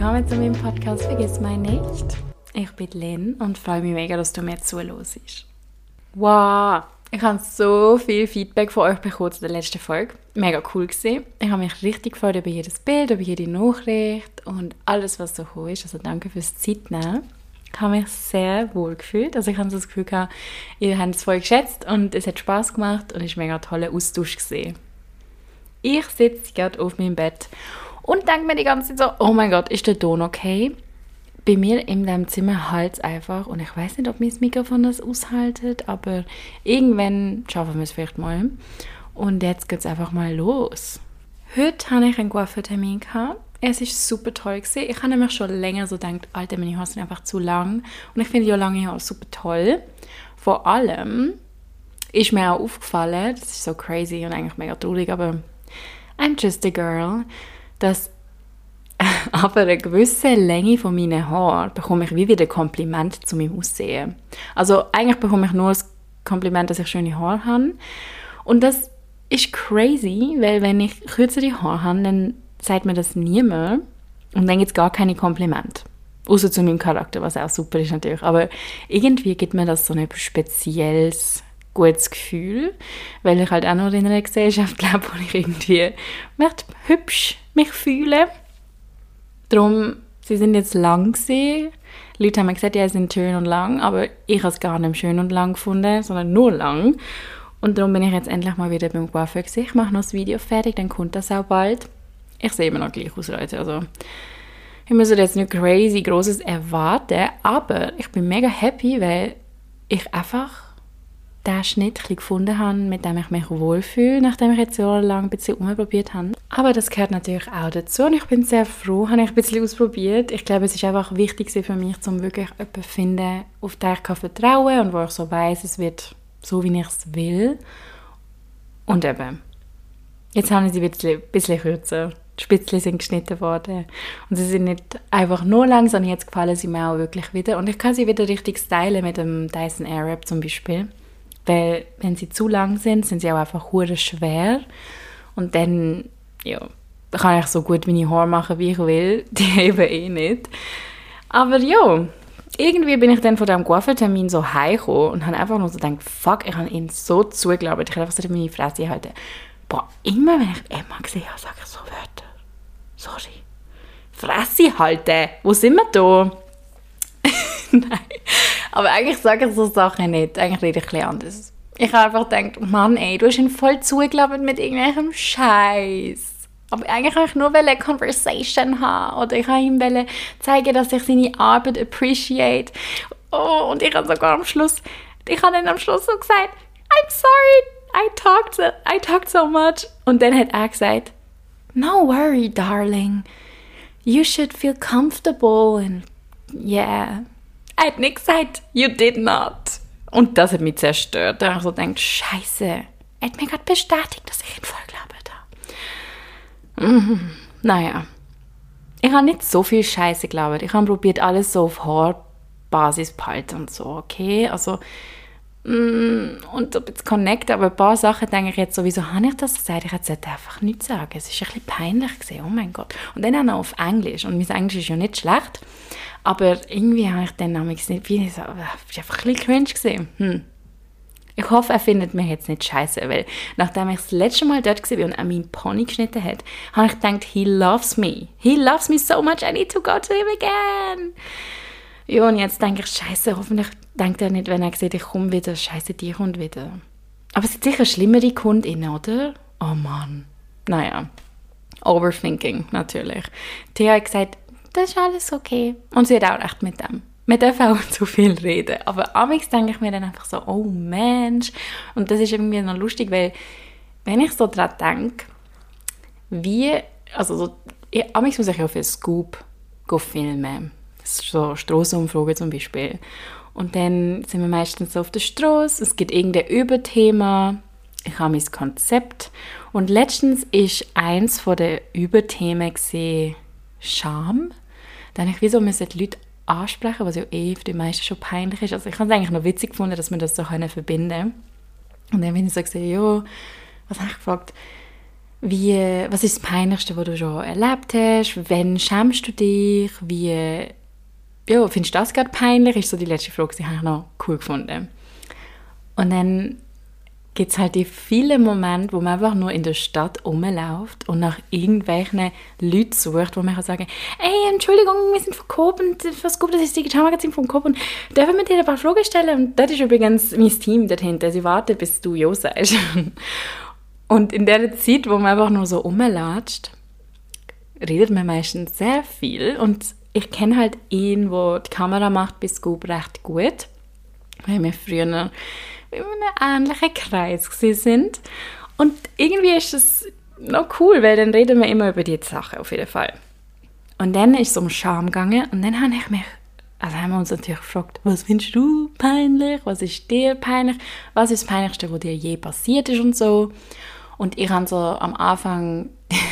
willkommen zu meinem Podcast «Vergiss mich nicht». Ich bin Lynn und freue mich mega, dass du mir zuhörst. Wow, ich habe so viel Feedback von euch bekommen zu der letzten Folge. Mega cool gewesen. Ich habe mich richtig gefreut über jedes Bild, über jede Nachricht und alles, was so cool ist. Also danke fürs Zeitnehmen. Ich habe mich sehr wohl gefühlt. Also ich habe so das Gefühl gehabt, ihr habt es voll geschätzt und es hat Spass gemacht und es war ein mega toller Austausch gewesen. Ich sitze gerade auf meinem Bett und denke mir die ganze Zeit so, oh mein Gott, ist der Ton okay? Bei mir in diesem Zimmer halt es einfach und ich weiß nicht, ob mein Mikrofon das aushaltet, aber irgendwann schaffen wir es vielleicht mal. Und jetzt geht es einfach mal los. Heute hatte ich einen Coiffeurtermin gehabt. Es war super toll gewesen. Ich habe nämlich schon länger so gedacht, Alter, meine Haare sind einfach zu lang. Und ich finde ja lange Haare super toll. Vor allem ist mir auch aufgefallen, das ist so crazy und eigentlich mega traurig, aber I'm just a girl, dass aber eine gewisse Länge von meinen Haaren bekomme ich wie wieder Kompliment zu meinem Aussehen. Also eigentlich bekomme ich nur das Kompliment, dass ich schöne Haare habe. Und das ist crazy, weil wenn ich kürzere Haare habe, dann sagt mir das niemand und dann gibt es gar keine Komplimente. Außer zu meinem Charakter, was auch super ist natürlich. Aber irgendwie gibt mir das so ein spezielles, gutes Gefühl, weil ich halt auch noch in einer Gesellschaft lebe, wo ich irgendwie hübsch mich fühle. Darum, sie sind jetzt lang gewesen. Leute haben mir gesagt, ja, sie sind schön und lang, aber ich habe es gar nicht schön und lang gefunden, sondern nur lang. Und darum bin ich jetzt endlich mal wieder beim Coiffeur gewesen. Ich mache noch das Video fertig, dann kommt das auch bald. Ich sehe immer noch gleich aus, Leute. Also, ich muss jetzt nicht crazy Grosses erwarten, aber ich bin mega happy, weil ich einfach den Schnitt gefunden habe, mit dem ich mich wohlfühle, nachdem ich jetzt jahrelang ein bisschen umprobiert habe. Aber das gehört natürlich auch dazu und ich bin sehr froh, habe ich ein bisschen ausprobiert. Ich glaube, es ist einfach wichtig für mich, um wirklich jemanden zu finden, auf den ich vertrauen kann und wo ich so weiss, es wird so, wie ich es will. Und eben, jetzt haben sie ein bisschen kürzer. Die Spitzchen sind geschnitten worden. Und sie sind nicht einfach nur lang, sondern jetzt gefallen sie mir auch wirklich wieder. Und ich kann sie wieder richtig stylen mit dem Dyson Airwrap zum Beispiel. Weil, wenn sie zu lang sind sie auch einfach hure schwer. Und dann, ja, kann ich so gut meine Haare machen, wie ich will. Die eben eh nicht. Aber ja, irgendwie bin ich dann von diesem Coiffeurtermin so heimgekommen und habe einfach nur so gedacht, fuck, ich habe ihn so zugeglaubt. Ich habe einfach so meine Fresse halten. Boah, immer wenn ich Emma gesehen habe, sage ich so Wörter. Sorry. Fresse halten. Wo sind wir da? Nein. Aber eigentlich sage ich so Sachen nicht. Eigentlich rede ich ein bisschen anders. Ich habe einfach gedacht, Mann, ey, du hast ihn voll zugeglaubt mit irgendwelchem Scheiß. Aber eigentlich wollte ich nur eine Conversation haben. Oder ich wollte ihm zeigen, dass ich seine Arbeit appreciate. Oh, und ich habe sogar am Schluss so gesagt, I'm sorry, I talked so much. Und dann hat er gesagt, no worry, darling. You should feel comfortable and yeah. Er hat nicht gesagt, you did not. Und das hat mich zerstört. Da habe ich so gedacht, Scheiße. Er hat mir gerade bestätigt, dass ich ihn voll gelabert habe. Naja. Ich habe nicht so viel Scheiße gelabert. Ich habe probiert, alles so auf Haarbasis zu behalten und so, okay? Also, und so ein bisschen connecten, aber ein paar Sachen denke ich jetzt so, wieso habe ich das gesagt? Ich hätte einfach nichts sagen. Es war ein bisschen peinlich gewesen, oh mein Gott. Und dann auch noch auf Englisch. Und mein Englisch ist ja nicht schlecht. Aber irgendwie habe ich dann nicht, wie so, es war einfach ein bisschen cringe gewesen. Ich hoffe, er findet mich jetzt nicht scheiße, weil nachdem ich das letzte Mal dort war und an meinen Pony geschnitten hat, habe ich gedacht, he loves me. He loves me so much, I need to go to him again. Ja, und jetzt denke ich, scheiße, hoffentlich denkt er nicht, wenn er sieht, ich komme wieder, scheiße, die kommt wieder. Aber es sind sicher schlimmere Kundinnen, oder? Oh Mann. Naja, Overthinking, natürlich. Thea hat gesagt, das ist alles okay. Und sie hat auch recht mit dem. Wir dürfen auch zu viel reden. Aber amigs denke ich mir dann einfach so, oh Mensch. Und das ist irgendwie noch lustig, weil wenn ich so daran denke, amigs muss ich ja für Scoop filmen. So Strassenumfragen zum Beispiel. Und dann sind wir meistens so auf der Straße, es gibt irgendein Überthema, ich habe mein Konzept. Und letztens ist eins von den Überthemen Scham. Da habe ich wieso müssen die Leute ansprechen, was ja für die meisten schon peinlich ist. Also ich habe es eigentlich noch witzig gefunden, dass wir das so verbinden können. Und dann bin ich so gesehen, ja, was habe ich gefragt? was ist das Peinlichste, was du schon erlebt hast? Wann schämst du dich? Findest du das gerade peinlich? Ist so die letzte Frage, die habe ich noch cool gefunden. Und dann gibt es halt die vielen Momente, wo man einfach nur in der Stadt rumläuft und nach irgendwelchen Leuten sucht, wo man kann sagen, «Ey, Entschuldigung, wir sind von Coop und was gut, das ist das Digitalmagazin von Coop und dürfen wir dir ein paar Fragen stellen?» Und das ist übrigens mein Team dort hinten. Sie warten, bis du «Jo» sagst. Und in der Zeit, wo man einfach nur so rumlatscht, redet man meistens sehr viel. Und ich kenne halt ihn, der die Kamera macht bei Scoop recht gut, weil wir früher in einem ähnlichen Kreis sind. Und irgendwie ist es noch cool, weil dann reden wir immer über die Sachen auf jeden Fall. Und dann ist es um Scham gegangen und dann haben wir uns natürlich gefragt, was findest du peinlich, was ist dir peinlich, was ist das Peinlichste, was dir je passiert ist und so. Und ich habe so am Anfang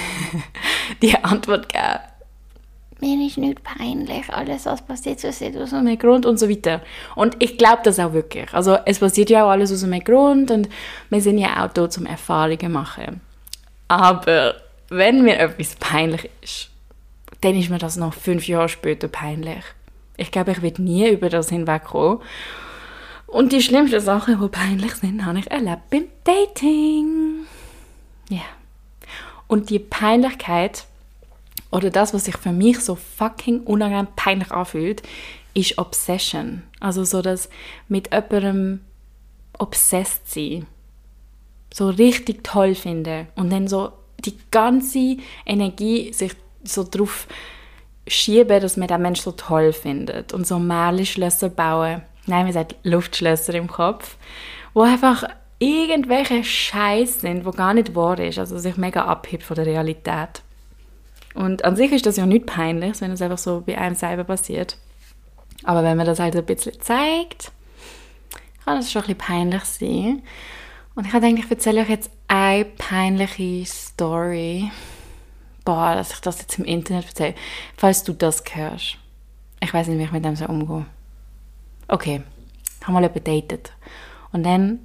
die Antwort gegeben, mir ist nicht peinlich, alles was passiert, passiert aus einem Grund und so weiter. Und ich glaube das auch wirklich. Also es passiert ja auch alles aus einem Grund und wir sind ja auch da, zum Erfahrungen machen. Aber wenn mir etwas peinlich ist, dann ist mir das noch 5 Jahre später peinlich. Ich glaube, ich werde nie über das hinwegkommen. Und die schlimmsten Sachen, die peinlich sind, habe ich erlebt beim Dating. Ja. Und die Peinlichkeit, oder das, was sich für mich so fucking unangenehm peinlich anfühlt, ist Obsession. Also so das mit jemandem obsessed sein. So richtig toll finden. Und dann so die ganze Energie sich so drauf schieben, dass man den Menschen so toll findet. Und so Märchenschlösser bauen. Nein, man sagt Luftschlösser im Kopf. Wo einfach irgendwelche Scheiß sind, wo gar nicht wahr ist. Also sich mega abhebt von der Realität. Und an sich ist das ja nicht peinlich, wenn es einfach so bei einem selber passiert. Aber wenn man das halt ein bisschen zeigt, kann das schon ein bisschen peinlich sein. Und ich habe gedacht, ich erzähle euch jetzt eine peinliche Story. Dass ich das jetzt im Internet erzähle. Falls du das hörst. Ich weiß nicht, wie ich mit dem so umgehe. Okay, ich habe mal jemanden gedatet. Und dann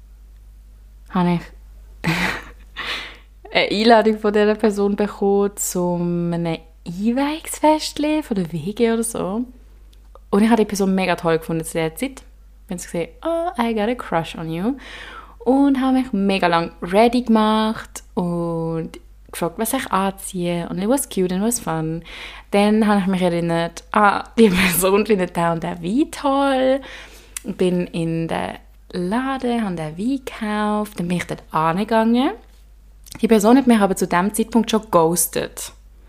habe ich eine Einladung von dieser Person bekommen zu einem Einweihungsfest von der WG oder so. Und ich habe die Person mega toll gefunden zu dieser Zeit. Ich habe gesehen, oh, I got a crush on you. Und habe mich mega lang ready gemacht und gefragt, was ich anziehe. Und it was cute and it was fun. Dann habe ich mich erinnert, die Person findet den und den Wein toll. Und bin in den Laden, habe den Wein gekauft. Dann bin ich dort angegangen. Die Person hat mich aber zu diesem Zeitpunkt schon ghostet.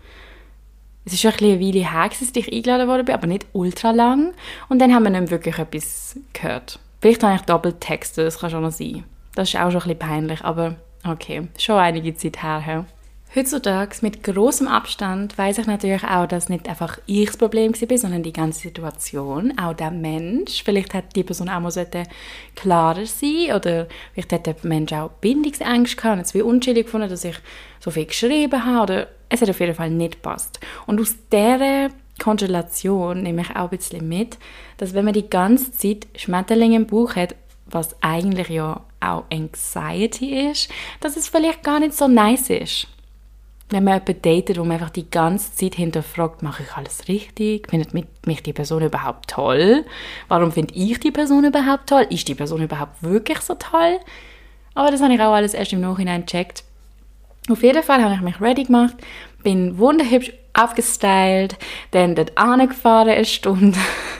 Es ist schon ein bisschen eine Weile her, dass ich eingeladen worden bin, aber nicht ultra lang. Und dann haben wir nicht wirklich etwas gehört. Vielleicht habe ich doppelt textet, das kann schon noch sein. Das ist auch schon ein bisschen peinlich, aber okay, schon einige Zeit her. Heutzutage, mit grossem Abstand, weiss ich natürlich auch, dass nicht einfach ich das Problem war, sondern die ganze Situation, auch der Mensch. Vielleicht hätte die Person auch mal klarer sein oder vielleicht hat der Mensch auch Bindungsängste gehabt und es wie unschuldig gefunden, dass ich so viel geschrieben habe oder es hat auf jeden Fall nicht gepasst. Und aus dieser Konstellation nehme ich auch ein bisschen mit, dass wenn man die ganze Zeit Schmetterlinge im Bauch hat, was eigentlich ja auch Anxiety ist, dass es vielleicht gar nicht so nice ist. Wenn man jemanden datet, wo man einfach die ganze Zeit hinterfragt, mache ich alles richtig? Findet mich die Person überhaupt toll? Warum finde ich die Person überhaupt toll? Ist die Person überhaupt wirklich so toll? Aber das habe ich auch alles erst im Nachhinein gecheckt. Auf jeden Fall habe ich mich ready gemacht, bin wunderhübsch aufgestylt, dann dort angefahren eine Stunde,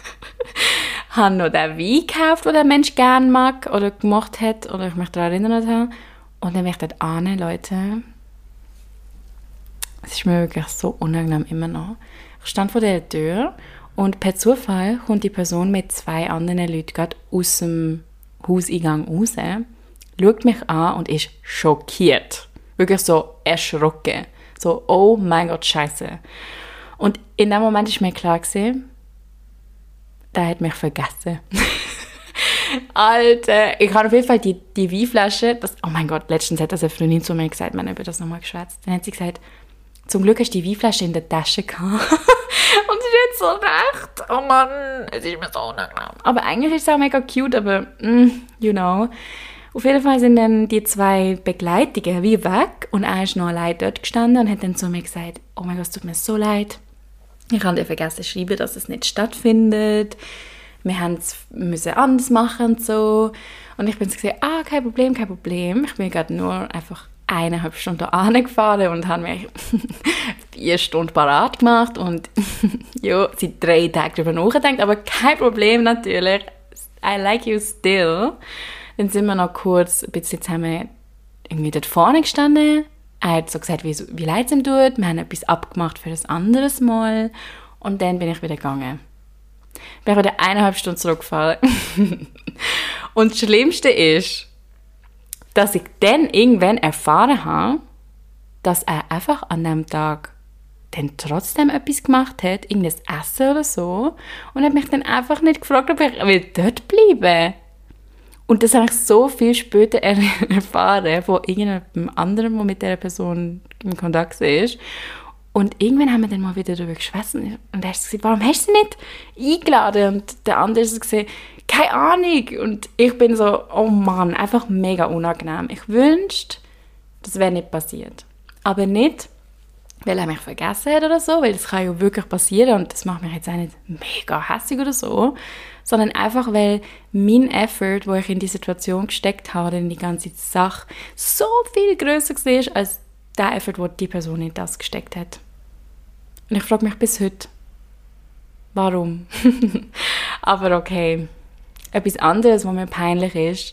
habe noch den Wein gekauft, den der Mensch gerne mag oder gemacht hat oder ich mich daran erinnert habe. Und dann bin ich dort an, Leute. Es ist mir wirklich so unangenehm immer noch. Ich stand vor der Tür und per Zufall kommt die Person mit 2 anderen Leuten gerade aus dem Hauseingang raus, schaut mich an und ist schockiert. Wirklich so erschrocken. So, oh mein Gott, Scheiße. Und in dem Moment ist mir klar gewesen, der hat mich vergessen. Alter, ich habe auf jeden Fall die Weinflasche, oh mein Gott, letztens hat das eine Freundin zu mir gesagt, wir haben über das nochmal geschwätzt. Dann hat sie gesagt, zum Glück hast du die Weinflasche in der Tasche gehabt. Und sie ist jetzt so recht. Oh Mann, es ist mir so unangenehm. Aber eigentlich ist es auch mega cute, aber, you know. Auf jeden Fall sind dann die 2 Begleitungen wie weg und er ist noch allein dort gestanden und hat dann zu mir gesagt, oh mein Gott, es tut mir so leid. Ich habe dir vergessen zu schreiben, dass es nicht stattfindet. Wir müssen anders machen und so. Und ich bin so gesagt, kein Problem, kein Problem. Ich bin gerade nur einfach 1,5 Stunden angefahren und habe mich 4 Stunden parat gemacht und ja, seit 3 Tagen darüber nachgedacht, aber kein Problem natürlich. I like you still. Dann sind wir noch kurz ein bisschen zusammen irgendwie dort vorne gestanden. Er hat so gesagt, wie leid es ihm tut. Wir haben etwas abgemacht für ein anderes Mal. Und dann bin ich wieder gegangen. Bin ich wieder 1,5 Stunden zurückgefahren. Und das Schlimmste ist, dass ich dann irgendwann erfahren habe, dass er einfach an dem Tag dann trotzdem etwas gemacht hat, irgendein Essen oder so, und hat mich dann einfach nicht gefragt, ob ich dort bleiben will. Und das habe ich so viel später erfahren von irgendjemandem anderen, der mit dieser Person in Kontakt ist. Und irgendwann haben wir dann mal wieder darüber geschwätzt. Und er hat gesagt, warum hast du sie nicht eingeladen? Und der andere hat gesagt, keine Ahnung. Und ich bin so, oh Mann, einfach mega unangenehm. Ich wünschte, das wäre nicht passiert. Aber nicht, weil er mich vergessen hat oder so, weil das kann ja wirklich passieren und das macht mich jetzt auch nicht mega hässlich oder so, sondern einfach, weil mein Effort, wo ich in die Situation gesteckt habe, in die ganze Sache, so viel grösser war, als der Effort, wo die Person in das gesteckt hat. Und ich frage mich bis heute, warum? Aber okay. Etwas anderes, was mir peinlich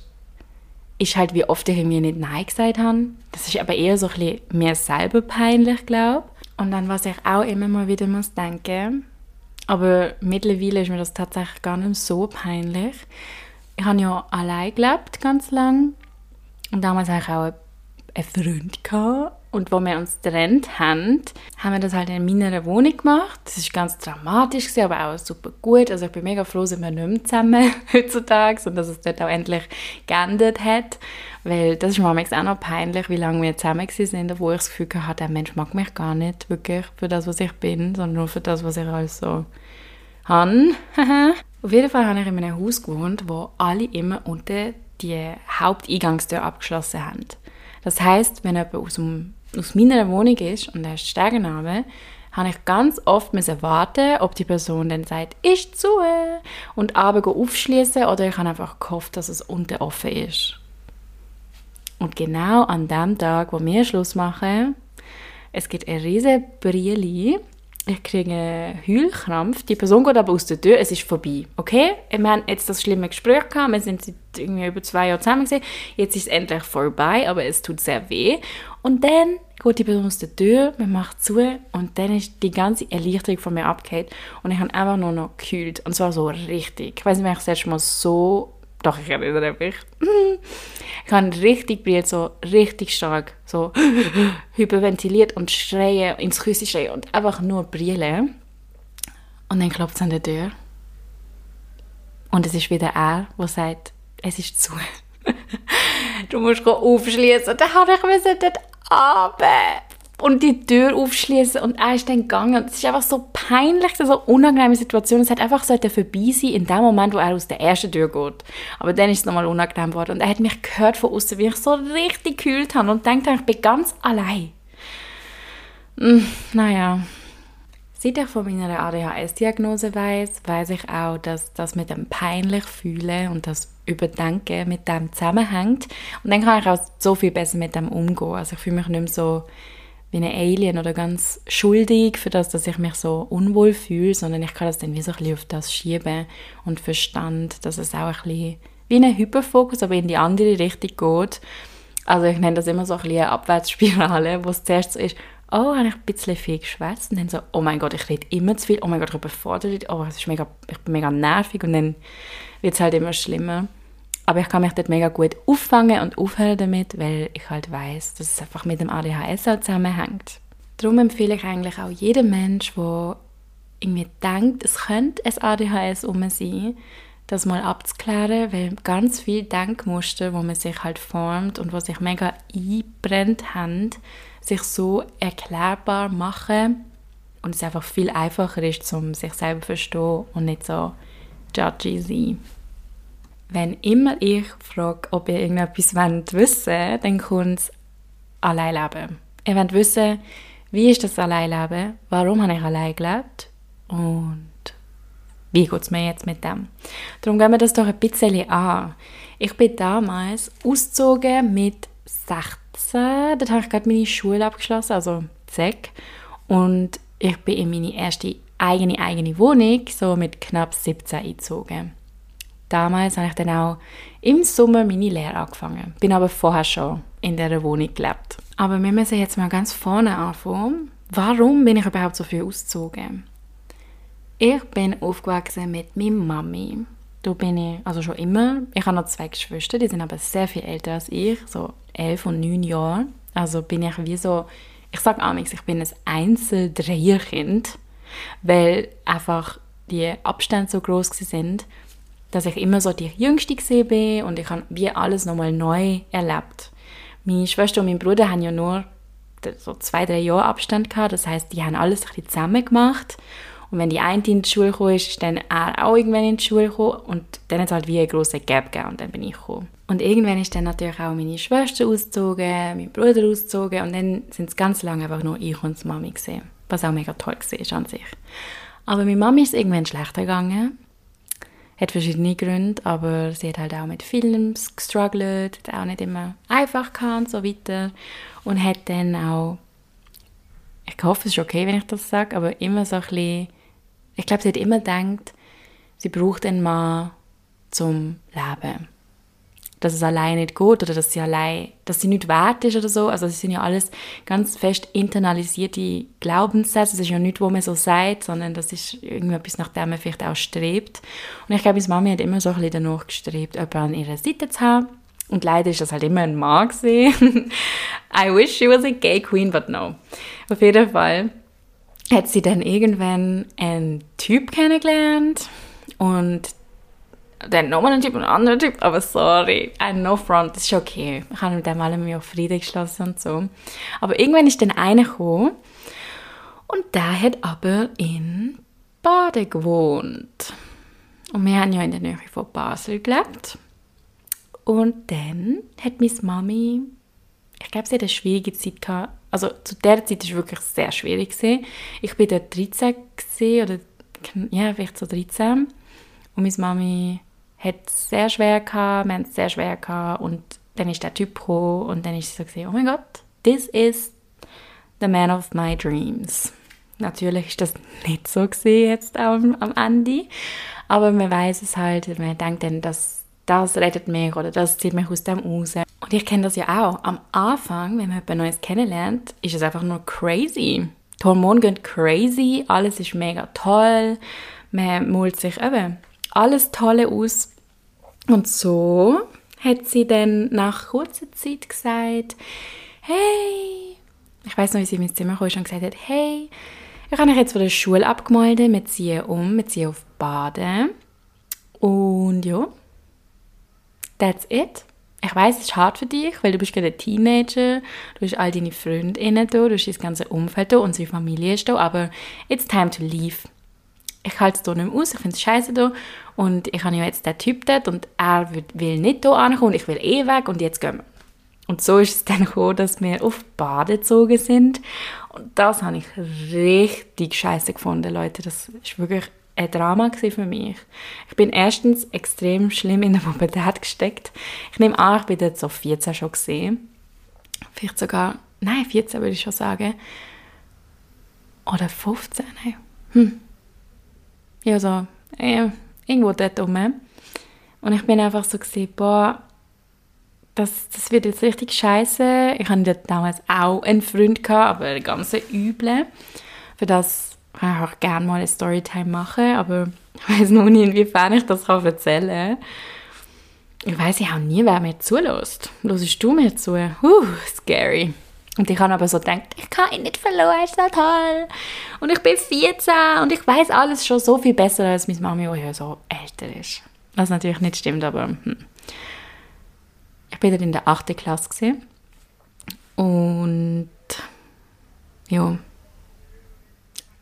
ist halt, wie oft ich irgendwie nicht Nein gesagt habe. Das ist aber eher so ein bisschen mir selber peinlich, glaube ich. Und dann, was ich auch immer mal wieder muss denken, aber mittlerweile ist mir das tatsächlich gar nicht so peinlich. Ich habe ja allein gelebt, ganz lang. Und damals hatte ich auch einen Freund gehabt. Und als wir uns getrennt haben, haben wir das halt in meiner Wohnung gemacht. Das war ganz dramatisch, aber auch super gut. Also ich bin mega froh, sind wir nicht mehr zusammen heutzutage und dass es dort auch endlich geändert hat. Weil das ist mir auch noch peinlich, wie lange wir zusammen waren, wo ich das Gefühl hatte, der Mensch mag mich gar nicht wirklich für das, was ich bin, sondern nur für das, was ich alles so habe. Auf jeden Fall habe ich in einem Haus gewohnt, wo alle immer unter die Haupteingangstür abgeschlossen haben. Das heisst, wenn jemand aus meiner Wohnung ist und er ist Stegen runter, habe ich ganz oft warten, ob die Person dann sagt, ist zu, und abends aufschließen, oder ich habe einfach gehofft, dass es unten offen ist. Und genau an dem Tag, wo wir Schluss machen, es gibt eine riesige Brille, ich kriege einen Heulkrampf, die Person geht aber aus der Tür, es ist vorbei, okay? Wir haben jetzt das schlimme Gespräch gehabt, wir sind seit irgendwie über 2 Jahren zusammen gewesen, jetzt ist es endlich vorbei, aber es tut sehr weh. Und dann geht die Person aus der Tür, man macht zu und dann ist die ganze Erleichterung von mir abgefallen und ich habe einfach nur noch gekühlt und zwar so richtig. Ich weiß nicht, wenn ich das erste Mal so, doch ich erinnere mich, ich habe richtig brilliert, so richtig stark, so hyperventiliert und schreien, ins Küsse schreien und einfach nur brillen. Und dann klopft es an der Tür. Und es ist wieder er, der sagt, es ist zu. Du musst aufschließen. Dann habe ich dort runter und die Tür aufschließen und er ist dann gegangen. Es ist einfach so peinlich, so unangenehme Situation. Es hat einfach vorbei sein in dem Moment, wo er aus der ersten Tür geht. Aber dann ist es nochmal unangenehm geworden. Und er hat mich gehört von außen, wie ich so richtig gekühlt habe und denkt, ich bin ganz allein. Naja. Seit ich von meiner ADHS-Diagnose weiss ich auch, dass das mit dem peinlich Fühlen und das Überdenken mit dem zusammenhängt. Und dann kann ich auch so viel besser mit dem umgehen. Also ich fühle mich nicht mehr so wie ein Alien oder ganz schuldig für das, dass ich mich so unwohl fühle, sondern ich kann das dann wie so ein bisschen auf das schieben und verstand, dass es auch ein bisschen wie ein Hyperfokus, aber in die andere Richtung geht. Also ich nenne das immer so ein bisschen eine Abwärtsspirale, wo es zuerst so ist, oh, habe ich ein bisschen viel geschwätzt und dann so, oh mein Gott, ich rede immer zu viel, oh mein Gott, ich überfordere dich, oh, ich bin mega nervig und dann wird es halt immer schlimmer. Aber ich kann mich dort mega gut auffangen und aufhören damit, weil ich halt weiss, dass es einfach mit dem ADHS auch zusammenhängt. Darum empfehle ich eigentlich auch jedem Mensch, der irgendwie denkt, es könnte ein ADHS sein, das mal abzuklären, weil ganz viele Denkmuster, wo man sich halt formt und wo sich mega eingebrennt haben, sich so erklärbar machen und es einfach viel einfacher ist, um sich selber zu verstehen und nicht so judgy sein. wenn immer ich frage, ob ihr irgendetwas wissen wollt, dann kommt es Alleinleben. Ihr wollt wissen, wie ist das Alleinleben, warum habe ich allein gelebt und wie geht es mir jetzt mit dem. Darum gehen wir das doch ein bisschen an. Ich bin damals ausgezogen mit 16. Dort habe ich gerade meine Schule abgeschlossen, also ZEC. Und ich bin in meine erste eigene Wohnung, so mit knapp 17 eingezogen. Damals habe ich dann auch im Sommer meine Lehre angefangen. Bin aber vorher schon in dieser Wohnung gelebt. Aber wir müssen jetzt mal ganz vorne anfangen. Warum bin ich überhaupt so viel ausgezogen? Ich bin aufgewachsen mit meiner Mami. Da bin ich, also schon immer. Ich habe noch 2 Geschwister, die sind aber sehr viel älter als ich, so 11 und 9 Jahre. Also bin ich wie so, ich sage amigs, ich bin ein Einzeldreierkind, weil einfach die Abstände so groß sind, dass ich immer so die Jüngste war und ich habe wie alles nochmal neu erlebt. Meine Schwester und mein Bruder haben ja nur so 2-3 Jahre Abstand gehabt, das heisst, die haben alles ein bisschen zusammen gemacht. Und wenn die eine in die Schule gekommen ist, ist dann er auch irgendwann in die Schule gekommen und dann hat es halt wie einen grossen Gap gegeben und dann bin ich gekommen. Und irgendwann ist dann natürlich auch meine Schwester ausgezogen, mein Bruder ausgezogen und dann sind es ganz lange einfach nur ich und die Mami gewesen, was auch mega toll war an sich. Aber meine Mami ist irgendwann schlechter gegangen. Hat verschiedene Gründe, aber sie hat halt auch mit Filmen gestruggelt, hat auch nicht immer einfach gehabt und so weiter. Und hat dann auch, ich hoffe, es ist okay, wenn ich das sage, aber immer so ein bisschen, ich glaube, sie hat immer gedacht, sie braucht einen Mann zum Leben. Dass es allein nicht geht oder dass sie nicht wert ist oder so. Also das sind ja alles ganz fest internalisierte Glaubenssätze. Das ist ja nichts, was man so sagt, sondern das ist irgendetwas, nach dem man vielleicht auch strebt. Und ich glaube, meine Mami hat immer so ein bisschen danach gestrebt, jemanden an ihrer Seite zu haben. Und leider ist das halt immer ein Mann gewesen. I wish she was a gay queen, but no. Auf jeden Fall hat sie dann irgendwann einen Typ kennengelernt und dann nochmal einen Typ und einen anderen Typ, aber sorry, no front, das ist okay. Ich habe mit dem allem auf Frieden geschlossen und so. Aber irgendwann ist dann einer gekommen und der hat aber in Baden gewohnt. Und wir haben ja in der Nähe von Basel gelebt. Und dann hat meine Mami, ich glaube, sie hat eine schwierige Zeit gehabt. Also zu der Zeit war es wirklich sehr schwierig. Ich war dort 13 oder ja, vielleicht so 13. Und meine Mami hat es sehr schwer gehabt, wir haben es sehr schwer gehabt. Und dann ist der Typ gekommen und dann ist sie so, oh mein Gott, this is the man of my dreams. Natürlich ist das nicht so gewesen jetzt am Ende. Aber man weiß es halt, man denkt dann, dass das rettet mich oder das zieht mich aus dem raus. Und ich kenne das ja auch. Am Anfang, wenn man jemand Neues kennenlernt, ist es einfach nur crazy. Die Hormone gehen crazy, alles ist mega toll. Man malt sich eben alles Tolle aus. Und so hat sie dann nach kurzer Zeit gesagt, hey, ich weiss noch, wie sie in mein Zimmer kam und gesagt hat, hey, ich habe mich jetzt von der Schule abgemeldet, wir ziehen auf Baden. Und ja, that's it. Ich weiss, es ist hart für dich, weil du bist gerade ein Teenager, du hast all deine Freundinnen da, du hast das ganze Umfeld da, unsere Familie ist da, aber it's time to leave. Ich halte es hier nicht mehr aus, ich finde es scheiße hier und ich habe ja jetzt den Typ dort und er will nicht hier ankommen, ich will eh weg und jetzt gehen wir. Und so ist es dann gekommen, dass wir auf Baden gezogen sind und das habe ich richtig scheiße gefunden, Leute, das ist wirklich ein Drama für mich. Ich bin erstens extrem schlimm in der Pubertät gesteckt. Ich nehme an, ich bin dort so 14 schon gesehen. Vielleicht sogar, 14 würde ich schon sagen. Oder 15, Ja, so, irgendwo dort rum. Und ich bin einfach so gesehen, boah, das wird jetzt richtig scheiße. Ich hatte damals auch einen Freund gehabt, aber einen ganz üblen. Für das kann ich auch gerne mal eine Storytime machen, aber ich weiss noch nicht, inwiefern ich das erzählen kann. Ich weiss ja auch nie, wer mir zulässt. Hörst du mir zu? Scary. Und ich habe aber so gedacht, ich kann ihn nicht verlieren, ist so toll. Und ich bin 14 und ich weiss alles schon so viel besser als meine Mami, die ja so älter ist. Was natürlich nicht stimmt, aber ich war dort in der 8. Klasse gewesen. Und ja,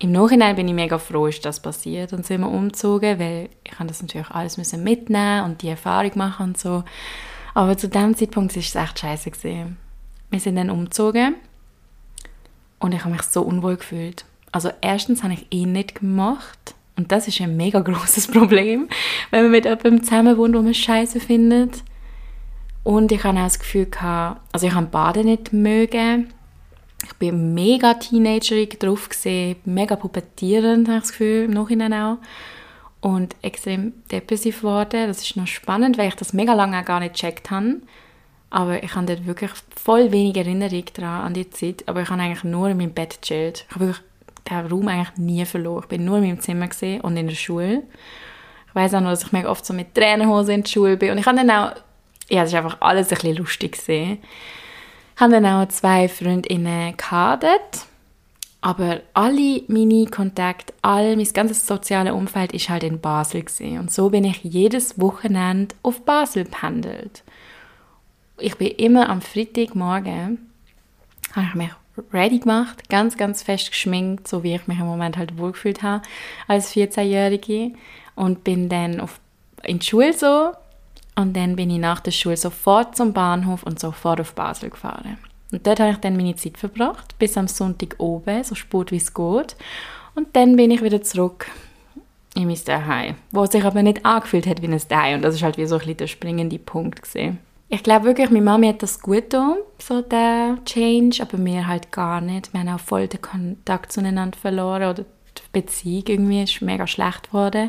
im Nachhinein bin ich mega froh, ist das passiert und sind wir umgezogen, weil ich habe das natürlich alles müssen mitnehmen und die Erfahrung machen und so. Aber zu dem Zeitpunkt war es echt scheiße gewesen. Wir sind dann umgezogen und ich habe mich so unwohl gefühlt. Also erstens habe ich ihn nicht gemacht und das ist ein mega grosses Problem, wenn man mit jemandem zusammen wohnt, wo man Scheiße findet. Und ich habe auch das Gefühl gehabt, also ich habe Baden nicht mögen. Ich bin mega teenagerig drauf gesehen, mega pubertierend, habe ich das Gefühl, im Nachhinein auch. Und extrem depressiv geworden. Das ist noch spannend, weil ich das mega lange auch gar nicht gecheckt habe. Aber ich habe dort wirklich voll wenig Erinnerung daran, an die Zeit. Aber ich habe eigentlich nur in meinem Bett gechillt. Ich habe wirklich den Raum eigentlich nie verloren. Ich bin nur in meinem Zimmer gesehen und in der Schule. Ich weiss auch noch, dass ich mega oft so mit Tränenhosen in der Schule bin. Und ich habe dann auch, ja, das ist einfach alles ein bisschen lustig gesehen. Ich hatte dann auch 2 Freundinnen dort, aber alle meine Kontakte, mein ganzes soziales Umfeld war halt in Basel gewesen. Und so bin ich jedes Wochenende auf Basel gependelt. Ich bin immer am Freitagmorgen, habe ich mich ready gemacht, ganz, ganz fest geschminkt, so wie ich mich im Moment halt wohlgefühlt habe als 14-Jährige und bin dann in die Schule so. Und dann bin ich nach der Schule sofort zum Bahnhof und sofort auf Basel gefahren. Und dort habe ich dann meine Zeit verbracht, bis am Sonntag oben, so spät wie es geht. Und dann bin ich wieder zurück in mein Zuhause, wo sich aber nicht angefühlt hat wie ein Zuhause. Und das ist halt wie so ein bisschen der springende Punkt gewesen. Ich glaube wirklich, meine Mami hat das gut getan, so der Change, aber mir halt gar nicht. Wir haben auch voll den Kontakt zueinander verloren oder die Beziehung irgendwie ist mega schlecht geworden.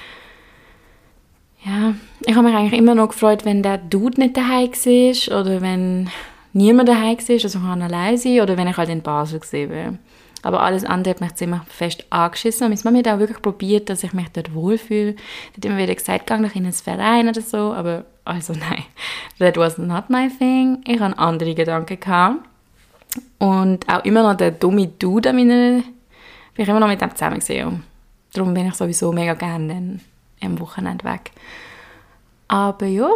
Ja, ich habe mich eigentlich immer noch gefreut, wenn der Dude nicht daheim war oder wenn niemand daheim war, also ich kann allein sein oder wenn ich halt in Basel war. Aber alles andere hat mich ziemlich fest angeschissen. Und meine Mama hat auch wirklich probiert, dass ich mich dort wohlfühle. Sie hat immer wieder gesagt, geh doch in einen Verein oder so, aber also nein, that was not my thing. Ich hatte andere Gedanken gehabt. Und auch immer noch der dumme Dude bin ich immer noch mit dem zusammen gewesen. Darum bin ich sowieso mega gerne am Wochenende weg. Aber ja,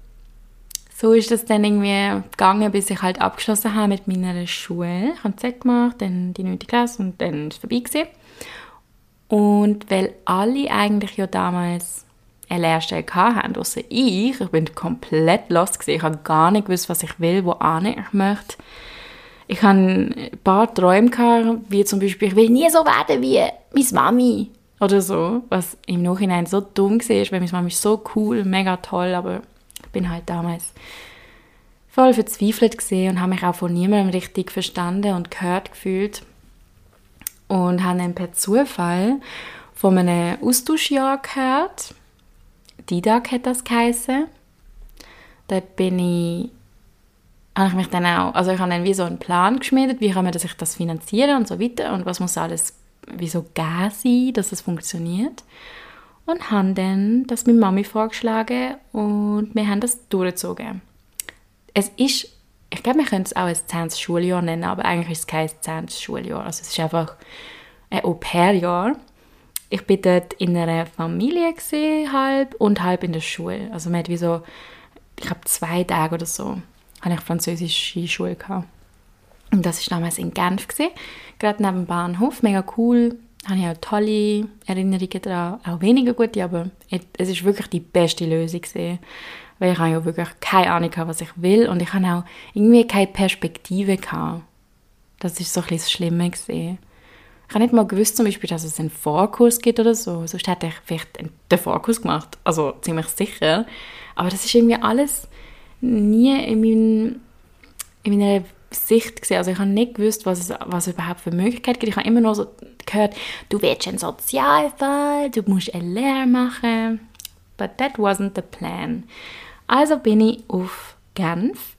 so ist das dann irgendwie gegangen, bis ich halt abgeschlossen habe mit meiner Schule. Ich habe Z gemacht, dann die 9. Klasse und dann war es vorbei gewesen. Und weil alle eigentlich ja damals eine Lehrstelle hatten, ausser ich bin komplett lost gewesen. Ich habe gar nicht gewusst, was ich will, wohin ich möchte. Ich hatte ein paar Träume gehabt, wie zum Beispiel, ich will nie so werden wie meine Mami. Oder so, was im Nachhinein so dumm war, weil meine Mama ist so cool, mega toll, aber ich bin halt damals voll verzweifelt gewesen und habe mich auch von niemandem richtig verstanden und gehört gefühlt. Und habe dann per Zufall von einem Austauschjahr gehört. Didag hat das geheissen. Da habe ich mich dann auch, also ich habe dann wie so einen Plan geschmiedet, wie kann man sich das finanzieren und so weiter und was muss alles wieso geben sein, dass es funktioniert. Und haben dann das mit Mami vorgeschlagen und wir haben das durchgezogen. Es ist, ich glaube, wir können es auch ein 10. Schuljahr nennen, aber eigentlich ist es kein 10. Schuljahr. Also es ist einfach ein Au-pair-Jahr. Ich war dort in einer Familie gewesen, halb und halb in der Schule. Also man hat wie so, ich glaube 2 Tage oder so, habe ich französische Schule gehabt. Und das war damals in Genf gewesen, gerade neben dem Bahnhof, mega cool. Da habe ich auch tolle Erinnerungen daran, auch weniger gute, aber es ist wirklich die beste Lösung gewesen, weil ich habe ja wirklich keine Ahnung gehabt, was ich will und ich habe auch irgendwie keine Perspektive gehabt. Das ist so ein bisschen das Schlimme gewesen. Ich habe nicht mal gewusst, zum Beispiel, dass es einen Vorkurs gibt oder so, sonst hätte ich vielleicht den Vorkurs gemacht, also ziemlich sicher. Aber das ist irgendwie alles nie in meiner Sicht gesehen. Also ich habe nicht gewusst, was es überhaupt für Möglichkeiten gibt. Ich habe immer nur so gehört, du willst einen Sozialfall, du musst eine Lehre machen. But that wasn't the plan. Also bin ich auf Genf.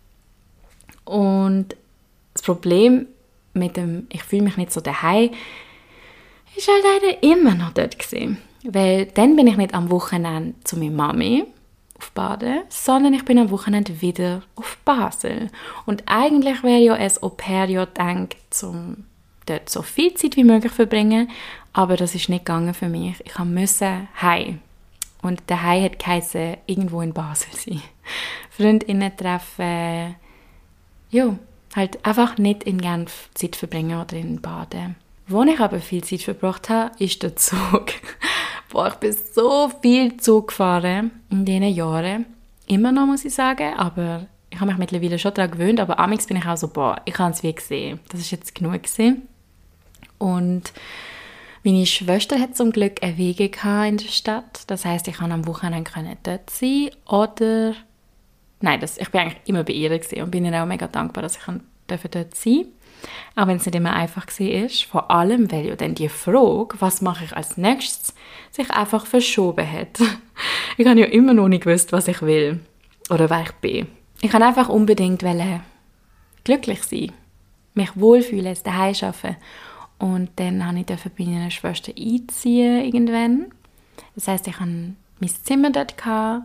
Und das Problem mit dem, ich fühle mich nicht so daheim, ist halt leider immer noch dort gewesen. Weil dann bin ich nicht am Wochenende zu meiner Mami auf Baden, sondern ich bin am Wochenende wieder auf Basel. Und eigentlich wäre ja ein Au-pair-Jahr gedacht, um dort so viel Zeit wie möglich zu verbringen, aber das ist nicht gegangen für mich. Ich musste heim. Und daheim hat geheißen, irgendwo in Basel sein. Freundinnen treffen, ja, halt einfach nicht in Genf Zeit verbringen oder in Baden. Wo ich aber viel Zeit verbracht habe, ist der Zug. Boah, ich bin so viel Zug gefahren in diesen Jahren. Immer noch, muss ich sagen, aber ich habe mich mittlerweile schon daran gewöhnt, aber amigs bin ich auch so, boah, ich habe es wie gesehen. Das ist jetzt genug gewesen. Und meine Schwester hat zum Glück eine WG in der Stadt. Das heisst, ich konnte am Wochenende dort sein oder... Nein, ich bin eigentlich immer bei ihr gewesen und bin ihr auch mega dankbar, dass ich dort sein durfte. Auch wenn es nicht immer einfach war. Vor allem, weil ja dann die Frage, was mache ich als nächstes, sich einfach verschoben hat. Ich habe ja immer noch nicht gewusst, was ich will oder wer ich bin. Ich kann einfach unbedingt glücklich sein, mich wohlfühlen, daheim arbeiten. Und dann durfte ich bei meiner Schwester einziehen irgendwann. Das heisst, ich hatte mein Zimmer dort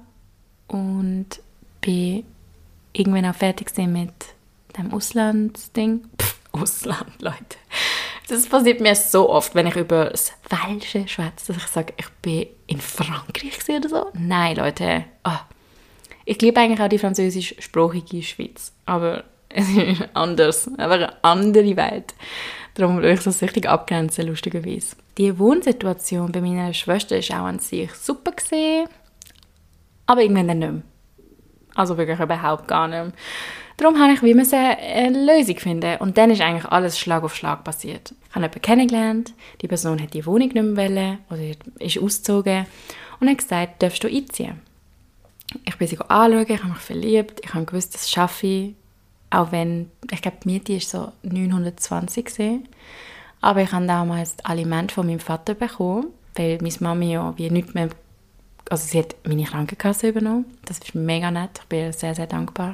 und bin irgendwann auch fertig mit dem Auslandsding. Ausland, Leute. Das passiert mir so oft, wenn ich über das Welsche schwätze, dass ich sage, ich bin in Frankreich oder so. Nein, Leute. Oh. Ich liebe eigentlich auch die französischsprachige Schweiz. Aber es ist anders. Aber eine andere Welt. Darum will ich das richtig abgrenzen, lustigerweise. Die Wohnsituation bei meiner Schwester war auch an sich super gewesen, aber irgendwann dann nicht mehr. Also wirklich überhaupt gar nicht mehr. Darum habe ich eine Lösung finden. Und dann ist eigentlich alles Schlag auf Schlag passiert. Ich habe jemanden kennengelernt, die Person hat die Wohnung nicht mehr wollen, oder ist ausgezogen und hat gesagt, darfst du einziehen? Ich bin sie anschauen, ich habe mich verliebt, ich habe gewusst, das schaffe ich, auch wenn, ich glaube, die Miete war so 920 gewesen. Aber ich habe damals das Aliment von meinem Vater bekommen, weil meine Mami ja wie nichts mehr, also sie hat meine Krankenkasse übernommen. Das ist mega nett, ich bin sehr, sehr dankbar.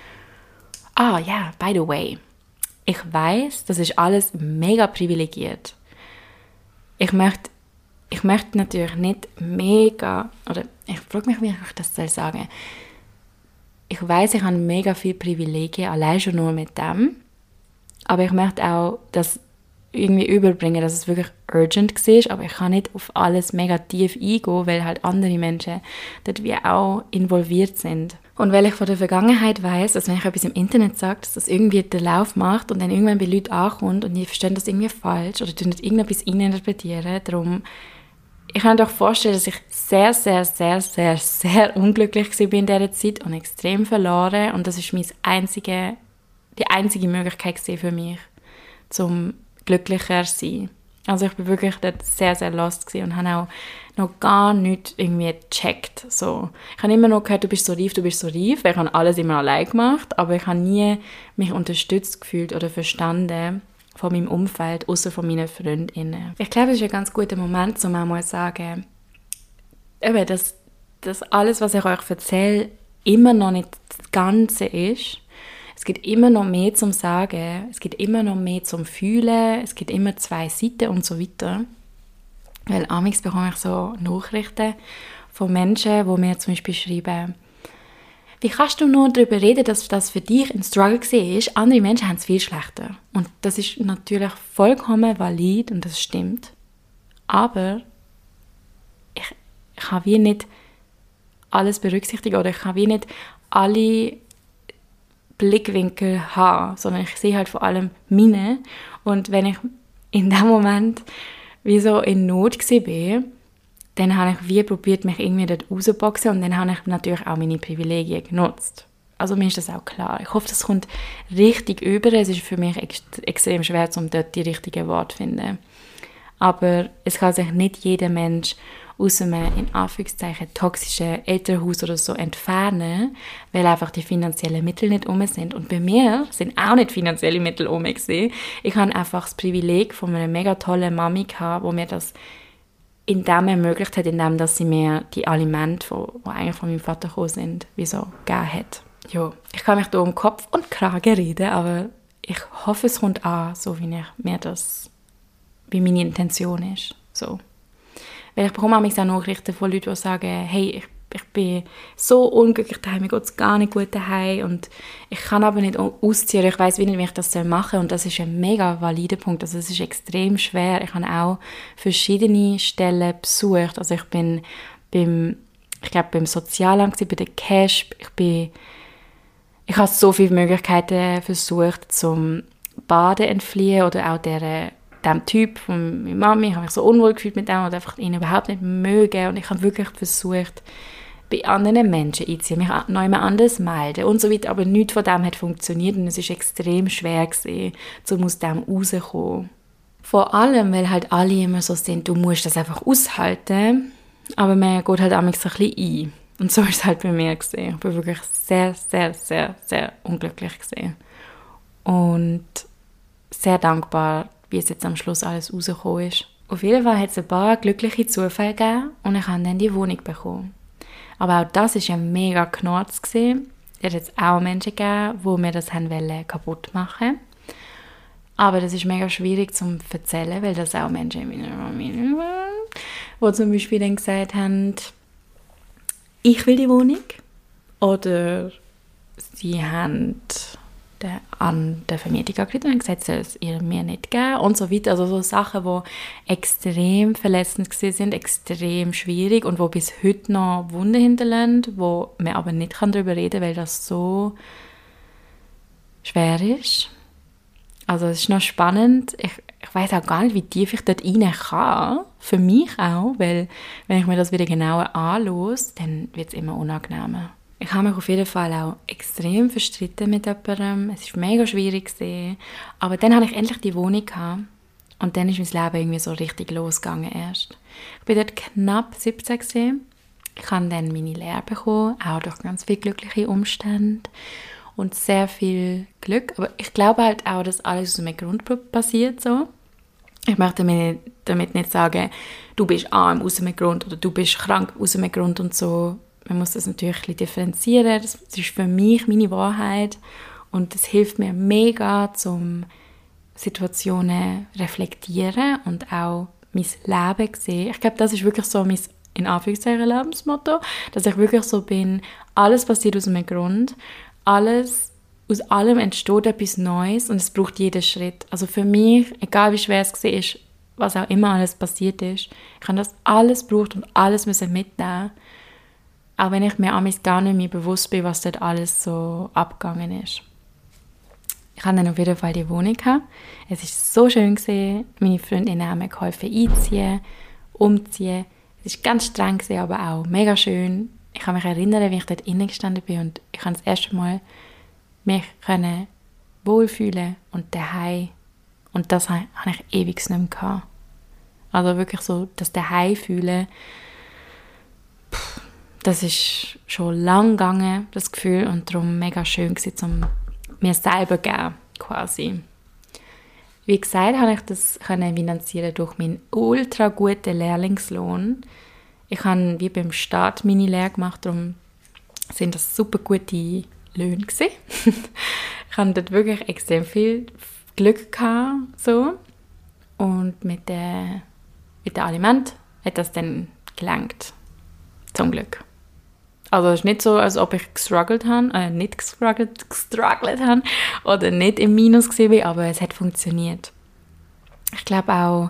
Ah ja, by the way, ich weiss, das ist alles mega privilegiert. Ich möchte natürlich nicht mega, oder ich frage mich, wie ich das sagen soll. Ich weiss, ich habe mega viele Privilegien, allein schon nur mit dem. Aber ich möchte auch das irgendwie überbringen, dass es wirklich urgent war, aber ich kann nicht auf alles mega tief eingehen, weil halt andere Menschen dort wie auch involviert sind. Und weil ich von der Vergangenheit weiss, dass wenn ich etwas im Internet sage, dass das irgendwie den Lauf macht und dann irgendwann bei Leuten ankommt und die verstehen das irgendwie falsch oder nicht irgendetwas interpretieren, darum ich kann mir doch vorstellen, dass ich sehr, sehr, sehr, sehr, sehr unglücklich war in dieser Zeit und extrem verloren. Und das war die einzige Möglichkeit für mich, zum glücklicher zu sein. Also ich war wirklich dort sehr, sehr lost und habe auch noch gar nichts irgendwie gecheckt. So. Ich habe immer noch gehört, du bist so reif, weil ich habe alles immer allein gemacht, aber ich habe nie mich unterstützt gefühlt oder verstanden von meinem Umfeld, außer von meinen Freundinnen. Ich glaube, es ist ein ganz guter Moment, um auch mal zu sagen, dass alles, was ich euch erzähle, immer noch nicht das Ganze ist. Es gibt immer noch mehr zum Sagen, es gibt immer noch mehr zum Fühlen, es gibt immer zwei Seiten und so weiter. Weil amigs bekomme ich so Nachrichten von Menschen, die mir zum Beispiel schreiben, wie kannst du nur darüber reden, dass das für dich ein Struggle war? Andere Menschen haben es viel schlechter. Und das ist natürlich vollkommen valid und das stimmt. Aber ich habe wie nicht alles berücksichtigen oder ich kann wie nicht alle Blickwinkel haben, sondern ich sehe halt vor allem meine. Und wenn ich in dem Moment wie so in Not war, dann habe ich wie probiert, mich irgendwie dort rauszuboxen und dann habe ich natürlich auch meine Privilegien genutzt. Also mir ist das auch klar. Ich hoffe, das kommt richtig über. Es ist für mich extrem schwer, um dort die richtigen Worte zu finden. Aber es kann sich nicht jeder Mensch aus einem, in Anführungszeichen, toxischen Elternhaus oder so entfernen, weil einfach die finanziellen Mittel nicht um sind. Und bei mir sind auch nicht finanzielle Mittel um gewesen. Ich hatte einfach das Privileg von einer mega tollen Mami gehabt, wo mir das in dem ermöglicht hat, indem dass sie mir die Alimente, die eigentlich von meinem Vater gekommen sind, wieso gegeben hat. Ja, ich kann mich hier um Kopf und Kragen reden, aber ich hoffe, es kommt an, so wie meine Intention ist. So. Weil ich bekomme auch Nachrichten von Leuten, die sagen, hey, ich bin so unglücklich daheim, mir geht es gar nicht gut daheim und ich kann aber nicht ausziehen, ich weiss nicht, wie ich das machen soll und das ist ein mega valider Punkt, also es ist extrem schwer. Ich habe auch verschiedene Stellen besucht, also ich bin beim Sozialamt, bei der Cash, ich habe so viele Möglichkeiten versucht, zum Baden entfliehen oder auch der dem Typ von meiner Mami, ich habe mich so unwohl gefühlt mit dem und einfach ihn überhaupt nicht mögen. Und ich habe wirklich versucht, bei anderen Menschen einzuziehen, mich noch jemand anderes melden und so weiter. Aber nichts von dem hat funktioniert und es war extrem schwer gewesen, um aus dem rauszukommen. Vor allem, weil halt alle immer so sind, du musst das einfach aushalten, aber man geht halt auch so ein bisschen ein. Und so war es halt bei mir gewesen. Ich war wirklich sehr, sehr, sehr, sehr unglücklich gewesen. Und sehr dankbar, wie es jetzt am Schluss alles rausgekommen ist. Auf jeden Fall hat es ein paar glückliche Zufälle gegeben und ich habe dann die Wohnung bekommen. Aber auch das war ja mega Knorz gewesen. Es hat jetzt auch Menschen gegeben, die mir das kaputt machen wollten. Aber das ist mega schwierig zu erzählen, weil das auch Menschen in meiner Familie waren, die zum Beispiel dann gesagt haben, ich will die Wohnung. Oder sie haben an der Vermietung angerufen und gesagt, soll es ihr mir nicht geben und so weiter. Also so Sachen, die extrem verletzend sind, extrem schwierig und die bis heute noch Wunden hinterlassen, wo man aber nicht darüber reden kann, weil das so schwer ist. Also es ist noch spannend. Ich weiss auch gar nicht, wie tief ich dort rein kann. Für mich auch, weil wenn ich mir das wieder genauer anschaue, dann wird es immer unangenehmer. Ich habe mich auf jeden Fall auch extrem verstritten mit jemandem. Es war mega schwierig gewesen. Aber dann hatte ich endlich die Wohnung gehabt. Und dann ist mein Leben irgendwie so richtig losgegangen erst. Ich war dort knapp 17 gewesen. Ich habe dann meine Lehre bekommen, auch durch ganz viele glückliche Umstände und sehr viel Glück. Aber ich glaube halt auch, dass alles aus einem Grund passiert so. Ich möchte damit nicht sagen, du bist arm aus einem Grund oder du bist krank aus einem Grund und so. Man muss das natürlich ein bisschen differenzieren. Das ist für mich meine Wahrheit und das hilft mir mega, um Situationen reflektieren und auch mein Leben sehen. Ich glaube, das ist wirklich so mein, in Anführungszeichen, Lebensmotto, dass ich wirklich so bin, alles passiert aus einem Grund, aus allem entsteht etwas Neues und es braucht jeden Schritt. Also für mich, egal wie schwer es war, was auch immer alles passiert ist, ich habe das alles gebraucht und alles mitnehmen. Auch wenn ich mir amigs gar nicht mehr bewusst bin, was dort alles so abgegangen ist. Ich hatte dann auf jeden Fall die Wohnung gehabt. Es war so schön gewesen. Meine Freundinnen haben mir geholfen einziehen, umziehen. Es war ganz streng gewesen, aber auch mega schön. Ich kann mich erinnern, wie ich dort innen gestanden bin und ich habe das erste Mal mich wohlfühlen und daheim. Und das habe ich ewig nicht mehr gehabt. Also wirklich so, das daheim fühlen. Das ist schon lang gegangen, das Gefühl, und darum mega schön gewesen, um mir selber zu geben, quasi. Wie gesagt, habe ich das finanzieren durch meinen ultra guten Lehrlingslohn. Ich habe wie beim Start meine Lehre gemacht, darum sind das super gute Löhne gewesen. Ich hatte dort wirklich extrem viel Glück gehabt, so. Und mit der Aliment hat das dann gelangt. Zum Glück. Also es ist nicht so, als ob ich gestruggelt habe oder nicht im Minus gewesen bin, aber es hat funktioniert. Ich glaube auch,